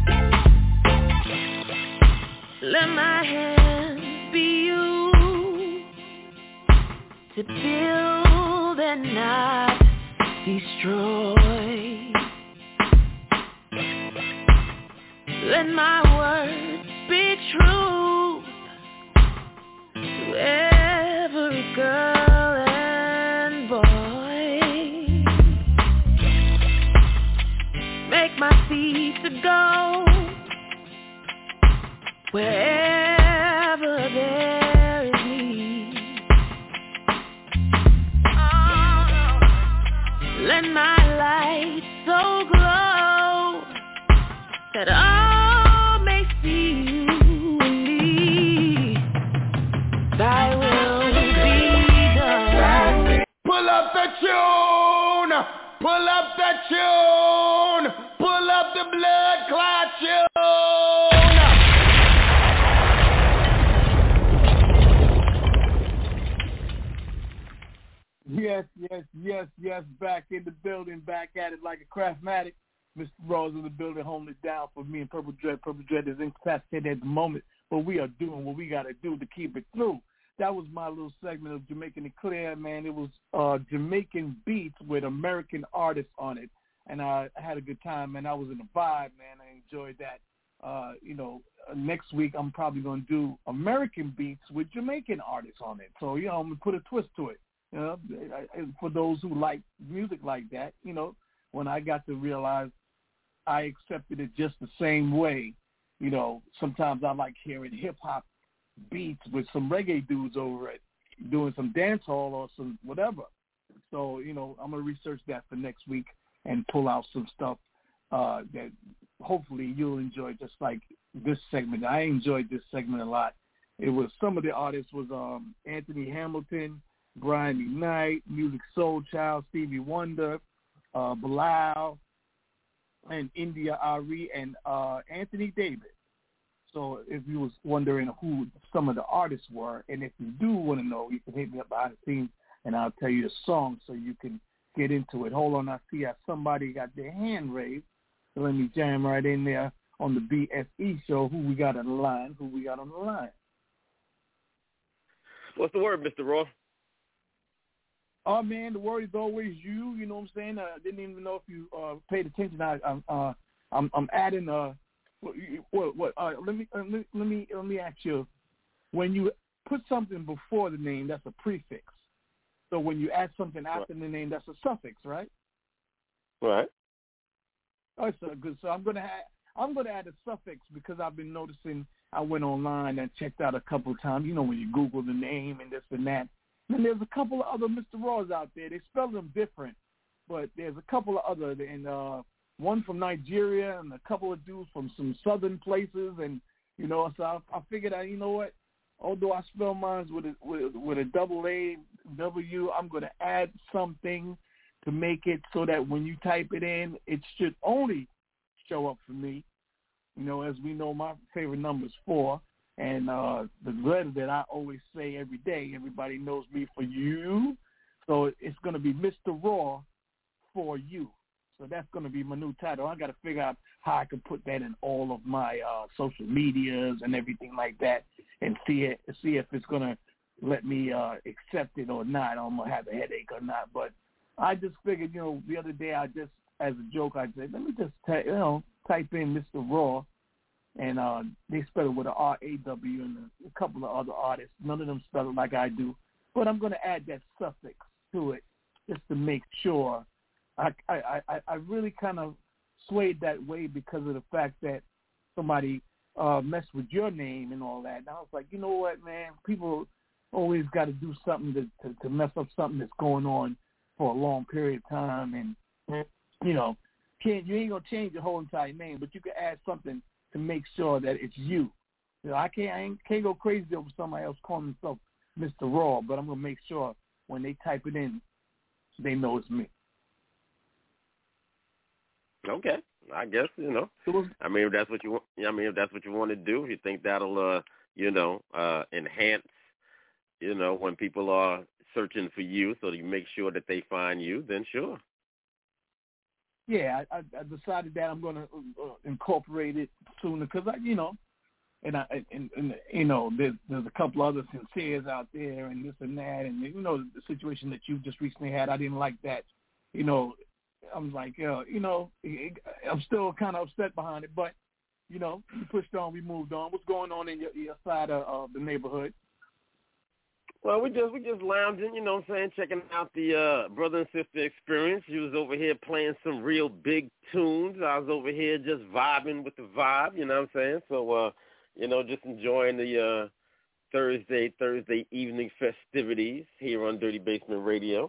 Let my hands be used to build and not destroy. Let my words be truth to every girl and boy. Make my feet to go wherever there is need. Oh, let my light so glow that all may see you in me. Thy will be done. pull up the tune, pull up the tune, pull up the blood clot tune. Yes, yes, yes, yes. Back in the building, back at it like a Craftmatic. Mister Rose in the building, holding it down for me and Purple Dread. Purple Dread is incapacitated at the moment, but we are doing what we got to do to keep it through. That was my little segment of Jamaican It Clear, man. It was uh, Jamaican beats with American artists on it, and I had a good time, man. I was in the vibe, man. I enjoyed that. Uh, you know, uh, next week I'm probably going to do American beats with Jamaican artists on it. So, you know, I'm going to put a twist to it. You know, for those who like music like that, you know, when I got to realize I accepted it just the same way, you know, sometimes I like hearing hip-hop beats with some reggae dudes over it, doing some dance hall or some whatever. So, you know, I'm going to research that for next week and pull out some stuff uh, that hopefully you'll enjoy, just like this segment. I enjoyed this segment a lot. It was, some of the artists was um, Anthony Hamilton, Brian McKnight, Music Soul Child, Stevie Wonder, uh, Bilal, and India Ari and uh, Anthony Davis. So if you was wondering who some of the artists were, and if you do want to know, you can hit me up behind the scenes, and I'll tell you the song so you can get into it. Hold on, I see how somebody got their hand raised. So let me jam right in there on the B F E show. Who we got on the line? Who we got on the line? What's the word, Mister Raw? Oh, man, the word is always you. You know what I'm saying? I uh, didn't even know if you uh, paid attention. I, I'm, uh, I'm, I'm adding uh, what, what? Uh, let me, uh, let, let me, let me ask you. When you put something before the name, that's a prefix. So when you add something after the name, that's a suffix, right? Right. Oh, so good. So I'm gonna add, I'm gonna add a suffix because I've been noticing. I went online and checked out a couple of times. You know, when you Google the name and this and that. And there's a couple of other Mister Raws out there. They spell them different, but there's a couple of other, and uh, one from Nigeria and a couple of dudes from some southern places, and you know, so I, I figured out, you know what? Although I spell mine with a, with, with a double A W, I'm going to add something to make it so that when you type it in, it should only show up for me. You know, as we know, my favorite number is four. And uh, the letter that I always say every day, everybody knows me for you. So it's going to be Mister Raw for you. So that's going to be my new title. I got to figure out how I can put that in all of my uh, social medias and everything like that, and see it, see if it's going to let me uh, accept it or not. I'm going to have a headache or not. But I just figured, you know, the other day I just, as a joke, I said, let me just, t- you know, type in Mister Raw. And uh, they spell it with an R A W and a, a couple of other artists. None of them spell it like I do. But I'm going to add that suffix to it just to make sure. I, I, I, I really kind of swayed that way because of the fact that somebody uh, messed with your name and all that. And I was like, you know what, man? People always got to do something to, to, to mess up something that's going on for a long period of time. And, you know, can't, you ain't going to change your whole entire name, but you can add something to make sure that it's you. You know, I can't I ain't, can't go crazy over somebody else calling themselves Mister Raw, but I'm gonna make sure when they type it in, they know it's me. Okay, I guess you know. I mean, if that's what you want. I mean, if that's what you want to do, if you think that'll, uh, you know, uh, enhance, you know, when people are searching for you, so you make sure that they find you, then sure. Yeah, I, I decided that I'm going to uh, incorporate it sooner because, I, you know, and, I, and, and you know, there's, there's a couple other sinceres out there and this and that. And, you know, the situation that you just recently had, I didn't like that. You know, I'm like, uh, you know, I'm still kind of upset behind it. But, you know, we pushed on, we moved on. What's going on in your, your side of uh, the neighborhood? Well, we just we just lounging, you know what I'm saying, checking out the uh, brother and sister experience. You was over here playing some real big tunes. I was over here just vibing with the vibe, you know what I'm saying? So, uh, you know, just enjoying the uh, Thursday, Thursday evening festivities here on Dirty Basement Radio.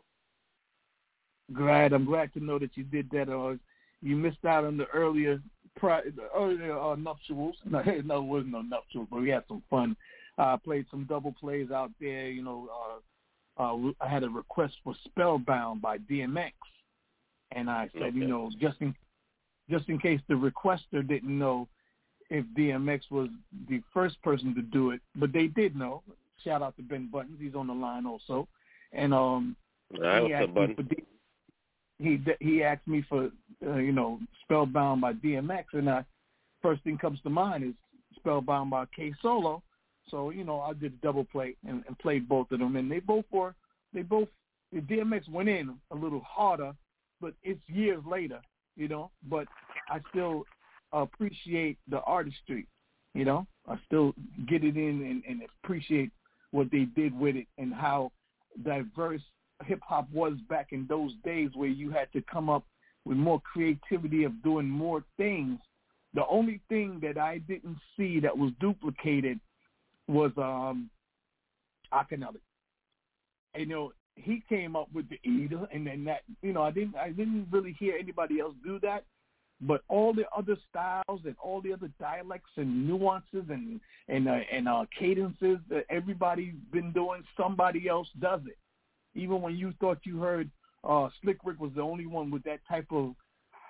Glad, I'm glad to know that you did that. Uh, you missed out on the earlier, pri- the earlier uh, nuptials. No, no, it wasn't no nuptials, but we had some fun. I uh, played some double plays out there. You know, uh, uh, I had a request for Spellbound by D M X, and I said, okay. you know, just in just in case the requester didn't know if D M X was the first person to do it, but they did know. Shout out to Ben Buttons, he's on the line also, and um, right, he, asked me for D- he he asked me for uh, you know Spellbound by D M X, and I first thing comes to mind is Spellbound by K Solo. So, you know, I did a double play and, and played both of them. And they both were, they both, the D M X went in a little harder, but it's years later, you know. But I still appreciate the artistry, you know. I still get it in and, and appreciate what they did with it and how diverse hip-hop was back in those days where you had to come up with more creativity of doing more things. The only thing that I didn't see that was duplicated was um, Akinelli. You know, he came up with the Eda, and then that, you know, I didn't, I didn't really hear anybody else do that. But all the other styles and all the other dialects and nuances and and uh, and uh, cadences that everybody's been doing, somebody else does it. Even when you thought you heard uh, Slick Rick was the only one with that type of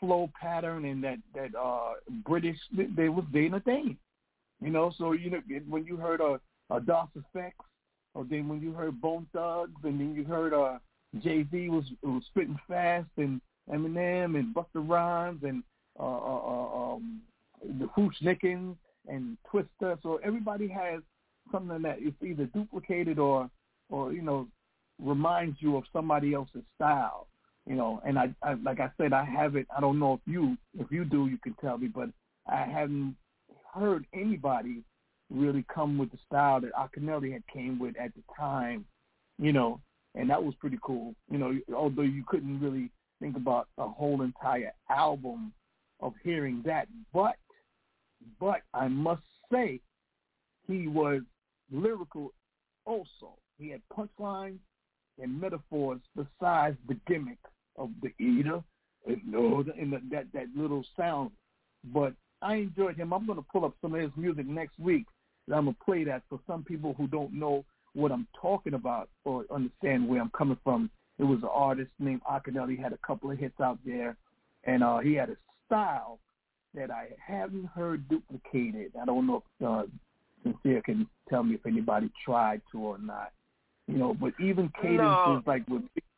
flow pattern and that that uh, British, they was doing a thing, you know. So you know when you heard a uh, uh, DOS Effects, or then when you heard Bone Thugs, and then you heard uh, Jay-Z was was spitting fast, and Eminem and Busta Rhymes and uh, uh, um, the Hoochnickens and Twista. So everybody has something that is either duplicated or or you know reminds you of somebody else's style. You know, and I, I, like I said, I haven't. I don't know if you, if you do, you can tell me, but I haven't heard anybody really come with the style that Akinyele had came with at the time. You know, and that was pretty cool. You know, although you couldn't really think about a whole entire album of hearing that, but, but I must say, he was lyrical. Also, he had punchlines and metaphors besides the gimmick of the eater and no, and the, that that little sound. But I enjoyed him. I'm going to pull up some of his music next week, and I'm going to play that for some people who don't know what I'm talking about or understand where I'm coming from. It was an artist named Akinyele. He had a couple of hits out there, and uh, he had a style that I haven't heard duplicated. I don't know if uh, Sincere can tell me if anybody tried to or not. You know, but even cadence no. is like with.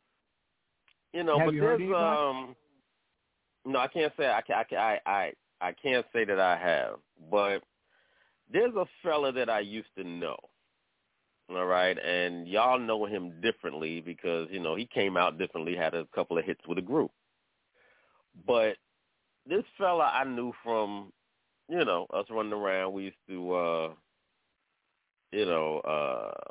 You know, Have but you there's heard um. No, I can't say I I I I can't say that I have, but there's a fella that I used to know. All right, and y'all know him differently because you know he came out differently, had a couple of hits with a group. But this fella I knew from, you know, us running around. We used to, uh, you know. Uh,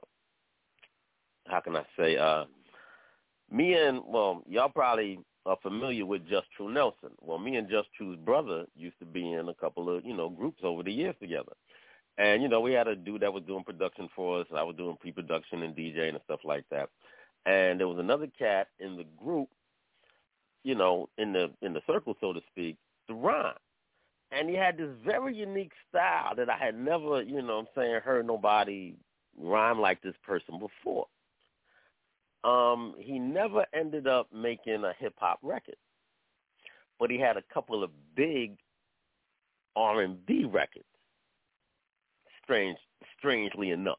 How can I say, uh, me and, well, y'all probably are familiar with Just True Nelson. Well, me and Just True's brother used to be in a couple of, you know, groups over the years together. And, you know, we had a dude that was doing production for us. I was doing pre-production and DJing and stuff like that. And there was another cat in the group, you know, in the in the circle, so to speak, to rhyme. And he had this very unique style that I had never, you know what I'm saying, heard nobody rhyme like this person before. Um, he never ended up making a hip-hop record, but he had a couple of big R and B records, strange, strangely enough,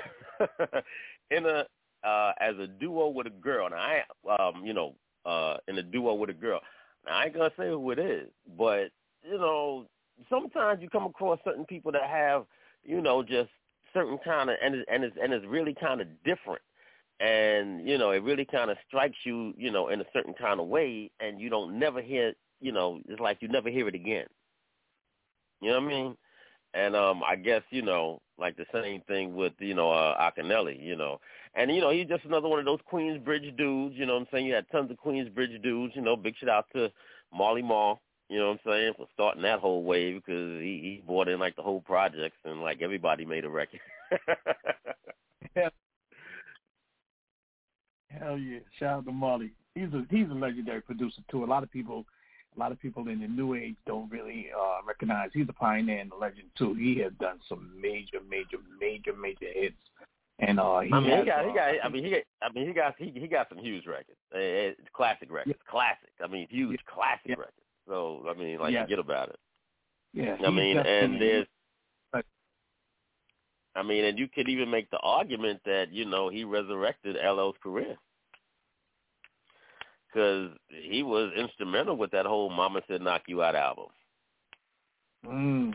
in a uh, as a duo with a girl. Now, I, um, you know, uh, in a duo with a girl. Now, I ain't going to say who it is, but, you know, sometimes you come across certain people that have, you know, just certain kind of, and, and, it's, and it's really kind of different. And, you know, it really kind of strikes you, you know, in a certain kind of way, and you don't never hear, you know, it's like you never hear it again. You know what I mean? And um, I guess, you know, like the same thing with, you know, uh, Akinyele, you know. And, you know, he's just another one of those Queensbridge dudes, you know what I'm saying? You had tons of Queensbridge dudes, you know, big shout out to Marley Marl, you know what I'm saying, for starting that whole wave because he, he brought in, like, the whole projects and, like, everybody made a record. Yeah. Hell yeah! Shout out to Marley. He's a he's a legendary producer too. A lot of people, a lot of people in the new age don't really uh, recognize he's a pioneer and a legend too. He has done some major, major, major, major hits. And uh, he I mean, has, he got, uh, he got, I mean, he got, I mean, he got, he, he got some huge records, uh, classic records, yeah. classic. I mean, huge yeah. classic yeah. records. So I mean, like, yeah. forget about it. Yeah. I mean, and there's. I mean, and you could even make the argument that, you know, he resurrected L L's career because he was instrumental with that whole Mama Said Knock You Out album. Mm.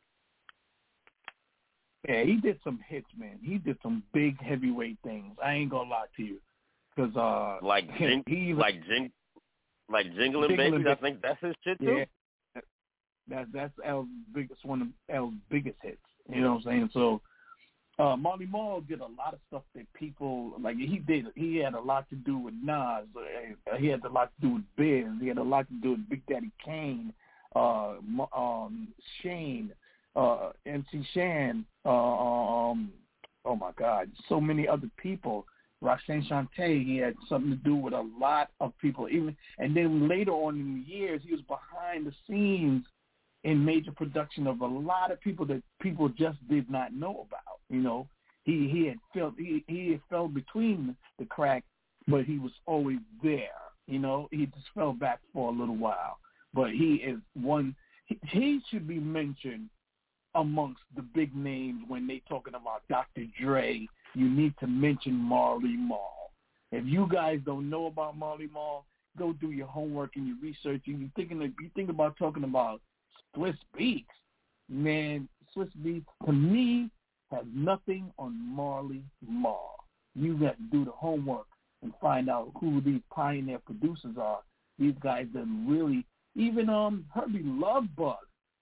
Yeah, he did some hits, man. He did some big heavyweight things. I ain't gonna lie to you, because uh, like jing- he even, like jing- like Jingling Babies. I think that's his shit too. Yeah, that's that's L's biggest one of L's biggest hits. You know what I'm saying? So. Uh, Marley Marl did a lot of stuff that people, like he did, he had a lot to do with Nas, uh, he had a lot to do with Biz, he had a lot to do with Big Daddy Kane, uh, um, Shane, uh, M C Shan, uh, um, oh my God, so many other people. Roxanne Shante, he had something to do with a lot of people. Even and then later on in the years, he was behind the scenes in major production of a lot of people that people just did not know about. You know, he he had felt he he had fell between the crack, but he was always there. You know, he just fell back for a little while. but he is one. He, he should be mentioned amongst the big names when they talking about Doctor Dre. You need to mention Marley Marl. If you guys don't know about Marley Marl, go do your homework and your research. And you thinking of, you think about talking about Swiss Beats, man. Swiss Beats to me has nothing on Marley Marl. You got to do the homework and find out who these pioneer producers are. These guys that really, even um Herbie Love Bug.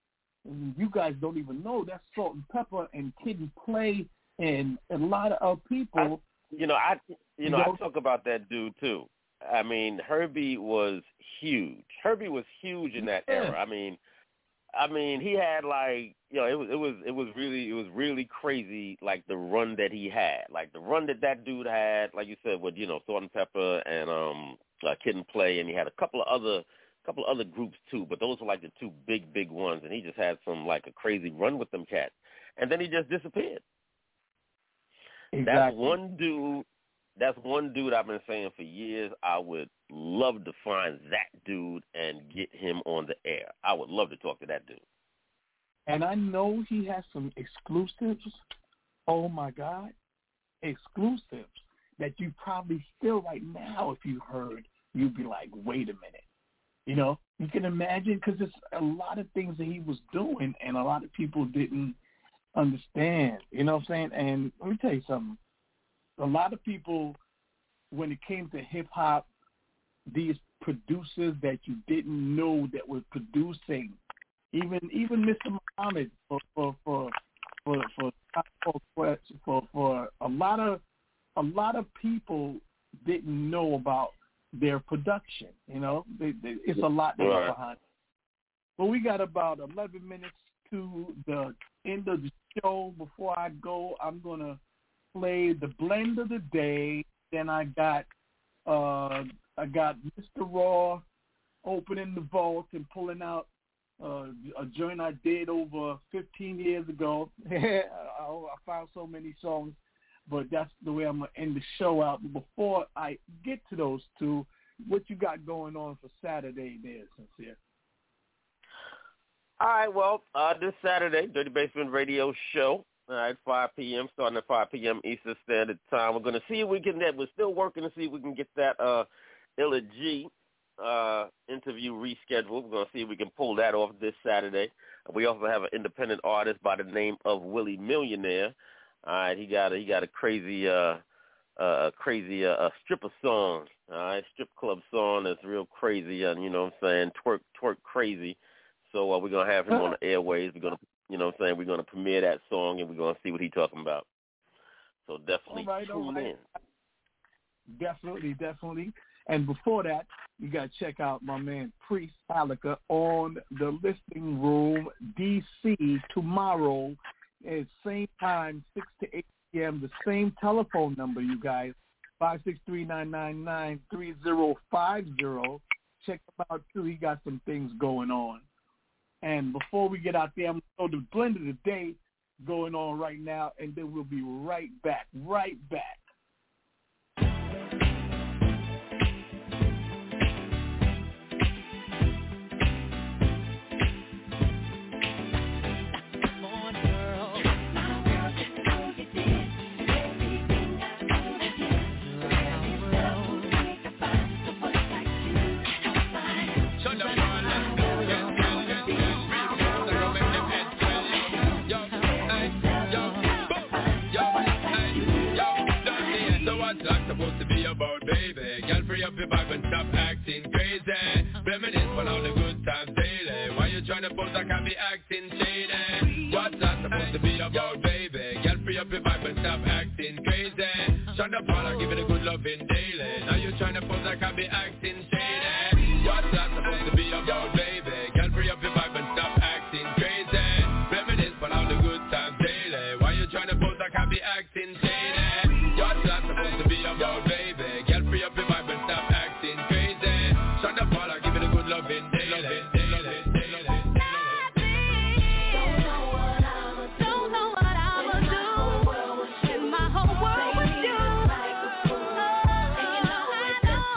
You guys don't even know that's Salt and Pepper and Kid and Play and a lot of other people. I, you know, I you know, you know I talk about that dude too. I mean, Herbie was huge. Herbie was huge in that yeah. era. I mean, I mean, he had like, you know, it was it was it was really it was really crazy, like the run that he had, like the run that that dude had, like you said, with you know Salt and Pepper and um uh, Kid and Play, and he had a couple of other couple of other groups too, but those were like the two big big ones, and he just had some like a crazy run with them cats, and then he just disappeared. Exactly. That's one dude. That's one dude I've been saying for years. I would love to find that dude and get him on the air. I would love to talk to that dude. And I know he has some exclusives. Oh, my God. Exclusives that you probably still right now, if you heard, you'd be like, wait a minute. You know, you can imagine because it's a lot of things that he was doing and a lot of people didn't understand. You know what I'm saying? And let me tell you something. A lot of people, when it came to hip-hop, these producers that you didn't know that were producing, even even Mister Muhammad for for for for for, for, for, for a lot of a lot of people didn't know about their production. You know, they, they, it's a lot that right. behind it. But we got about eleven minutes to the end of the show. Before I go, I'm gonna play the blend of the day. Then I got uh, I got Mister Raw opening the vault and pulling out uh, a joint I did over fifteen years ago. I, I found so many songs, but that's the way I'm gonna end the show out. But before I get to those two, what you got going on for Saturday there, Sincere? All right, well, uh, this Saturday, Dirty Basement Radio Show. All right, five p.m., starting at five p.m. Eastern Standard Time. We're going to see if we can, we're still working to see if we can get that uh, Illa G uh, interview rescheduled. We're going to see if we can pull that off this Saturday. We also have an independent artist by the name of Willie Millionaire. All right, he got a, he got a crazy, uh, uh, crazy uh, stripper song, all right, strip club song that's real crazy, and you know what I'm saying, twerk, twerk crazy. So uh, we're going to have him on the airways. We're going to You know what I'm saying? We're going to premiere that song, and we're going to see what he's talking about. So definitely all right, tune all right. in. Definitely, definitely. And before that, you got to check out my man Priest Halika on the Listening Room, D C, tomorrow at same time, six to eight p.m., the same telephone number, you guys, five six three, nine nine nine, three zero five zero. Check him out, too. He got some things going on. And before we get out there, I'm going to throw the blend of the day going on right now, and then we'll be right back, right back. Supposed to be about, baby. Girl, free up your vibe and stop acting crazy. Reminisce on all the good times daily. Why you trying to pose like I be acting shady? What's that supposed to be about, baby? Girl, free up your vibe and stop acting crazy. Shonda Paula, give it a good loving daily. Now you trying to pose like I be acting shady. What's that supposed to be about, baby? Girl, free up your vibe and stop acting crazy. Reminisce on all the good times daily. Why you trying to pose like I be acting shady? What's that supposed to be about, baby? Girl, free up your vibe and stop acting crazy. Shonda Paula, give it a good loving daily. Loving, daily, daily, daily. Don't know what I'ma do. Don't know what I'ma do. In my whole world with you. And you know I know.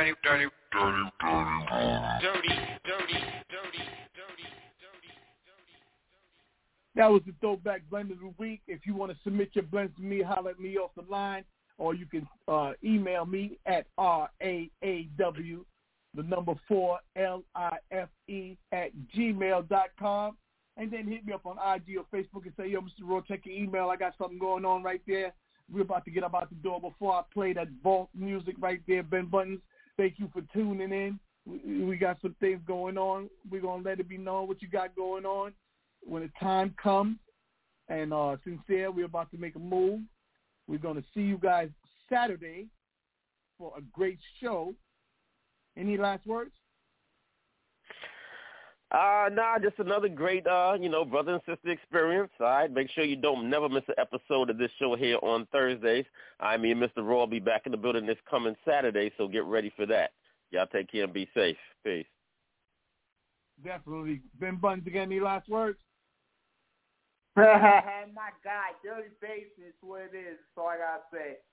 dirty, dirty, dirty, dirty, dirty, dirty, dirty. That was the Throwback Blend of the Week. If you want to submit your blends to me, holler at me off the line, or you can uh, email me at R A A W, the number four, L I F E, at gmail dot com. And then hit me up on I G or Facebook and say, yo, Mister Raw, check your email. I got something going on right there. We're about to get up out the door. Before I play that vault music right there, Ben Buttons, thank you for tuning in. We, we got some things going on. We're going to let it be known what you got going on. When the time comes, and uh, Sincere, we're about to make a move. We're going to see you guys Saturday for a great show. Any last words? Uh, nah, just another great, uh, you know, brother and sister experience. All right, make sure you don't never miss an episode of this show here on Thursdays. I mean, Mister Raw will be back in the building this coming Saturday, so get ready for that. Y'all take care and be safe. Peace. Definitely. Ben Buttons, again, any last words? My God, dirty bass is what it is. That's all I got to say.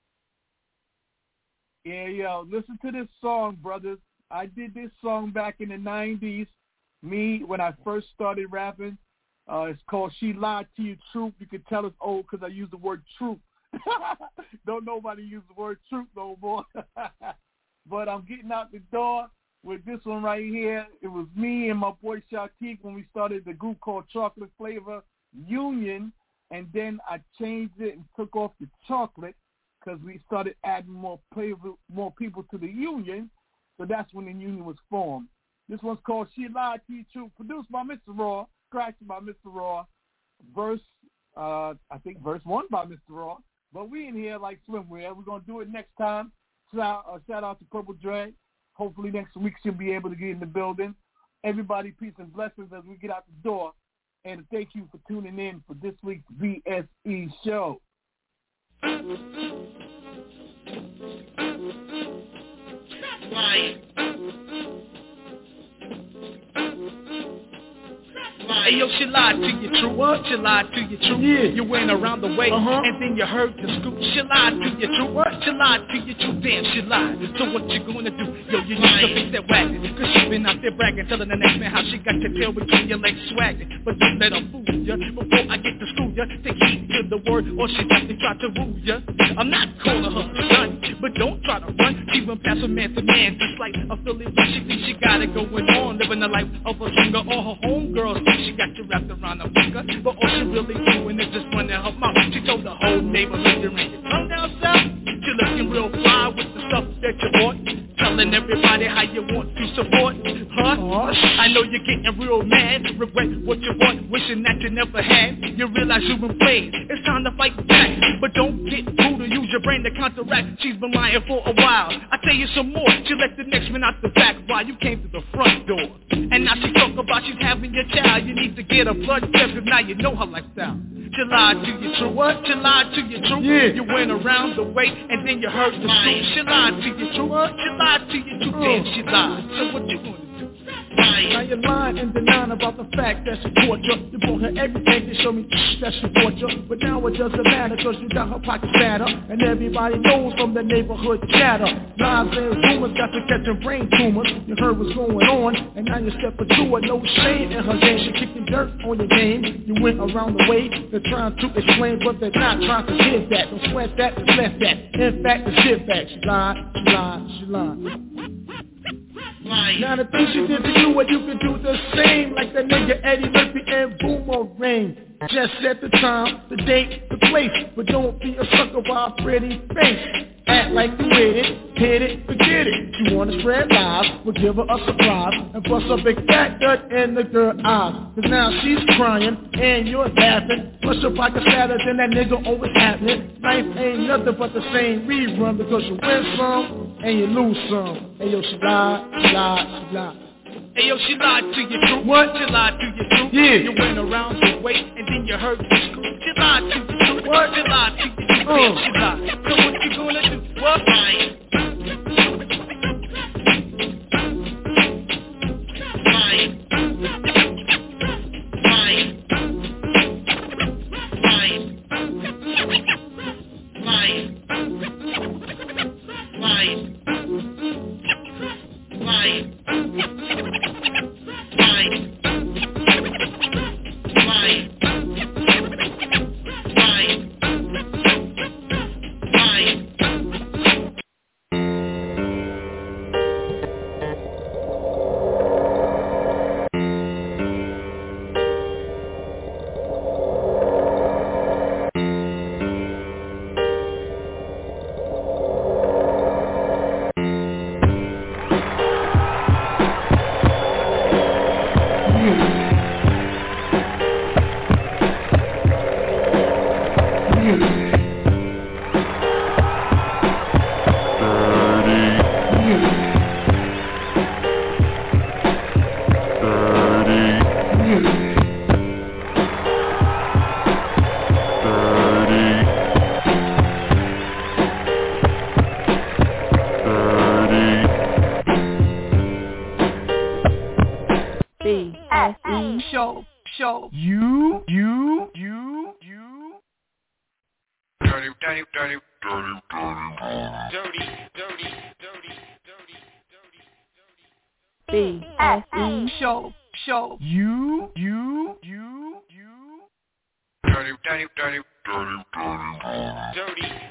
Yeah, yo, listen to this song, brothers. I did this song back in the nineties. Me, when I first started rapping, uh, it's called She Lied to You Truth. You can tell it's old because I use the word truth. Don't nobody use the word truth no more. But I'm getting out the door with this one right here. It was me and my boy Shatik when we started the group called Chocolate Flavor Union, and then I changed it and took off the chocolate because we started adding more flavor, more people to the union. So that's when the union was formed. This one's called She Lied to You Truth, produced by Mister Raw, scratched by Mister Raw, verse, uh, I think verse one by Mister Raw. But we in here like swimwear. We're going to do it next time. Shout, uh, shout out to Purple Dre. Hopefully next week she'll be able to get in the building. Everybody, peace and blessings as we get out the door. And thank you for tuning in for this week's B S E show. Lying. Hey, yo, she lied to you, true. What? She lied to you, true. Yeah. You went around the way, uh-huh. and then you heard the scoop. She lied to you, true. What? She lied to you, true. Damn, she lied. So what you gonna do? Yo, you need to fix that wagon. Cause she been out there bragging, telling the next man how she got your tail between your legs swagging. But don't let her fool ya. Before I get to school ya, take heed to the word, or she definitely try to rule ya. I'm not calling her a gun, but don't try to run. She went past from man to man, just like a Philly. She thinks she got it going on, living the life of a singer. All her homegirls think she got you wrapped around her finger, but all she really doing is just running her mouth. She told the whole neighborhood you're in your tongue down south. She looking real fly with the stuff that you bought, telling everybody how you want to support her. I know you're getting real mad, regret what you bought, wishing that you never had. You realize you've been played, it's time to fight back, but don't get rude or use your brain to counteract. She's been lying for a while. I tell you some more. She let the next man out the back while you came to the front door, and now she talk about she's having your child. You need to get a blood test, cause now you know her lifestyle. She lied to you, true. What? She lied to you, true. Yeah. You went around the way, and then you heard the truth. She lied to you, true. What? She lied to you, true. Damn, she lied. So what you gonna do? Now you're lying and denying about the fact that she bought you. You bought her everything to show me that she bought you. But now it doesn't matter cause you got her pockets fatter, and everybody knows from the neighborhood chatter. Lies and rumors got you catching brain tumors. You heard what's going on, and now you step into it. No shame in her game. She kicking dirt on your game. You went around the way. They're trying to explain, but they're not trying to give that. Don't sweat that, just left that. In fact, the shit back. She lied, she lied, she lied. Now the things she did to you, well, you can do the same, like the nigga Eddie Murphy and Boomerang. Just set the time, the date, the place, but don't be a sucker while pretty face. Act like you with it, hit it, forget it. You wanna spread lies, well give her a surprise, and bust a big fat nut in the girl eyes. Cause now she's crying, and you're laughing. Push your pocket fatter than that nigga always happening. Life ain't nothing but the same rerun, because you win some, and you lose some. Hey yo, she lied, she lied, she lied. Hey yo, she lied to you, true. What? She lied to you, true. Yeah. You went around the way, and then you heard the scoop. She lied to you, true. What? She lied to you, true. Uh. Damn, she lied. So what you gonna do? What? Lying. Lying. Lying. Lying. Lying. Lying. show, show. You, you, you, you. Dirty, dirty, dirty, dirty, dirty, dirty, dirty, dirty, B S E show, show. You, you, you, you. dirty, dirty, dirty, dirty, dirty, dirty.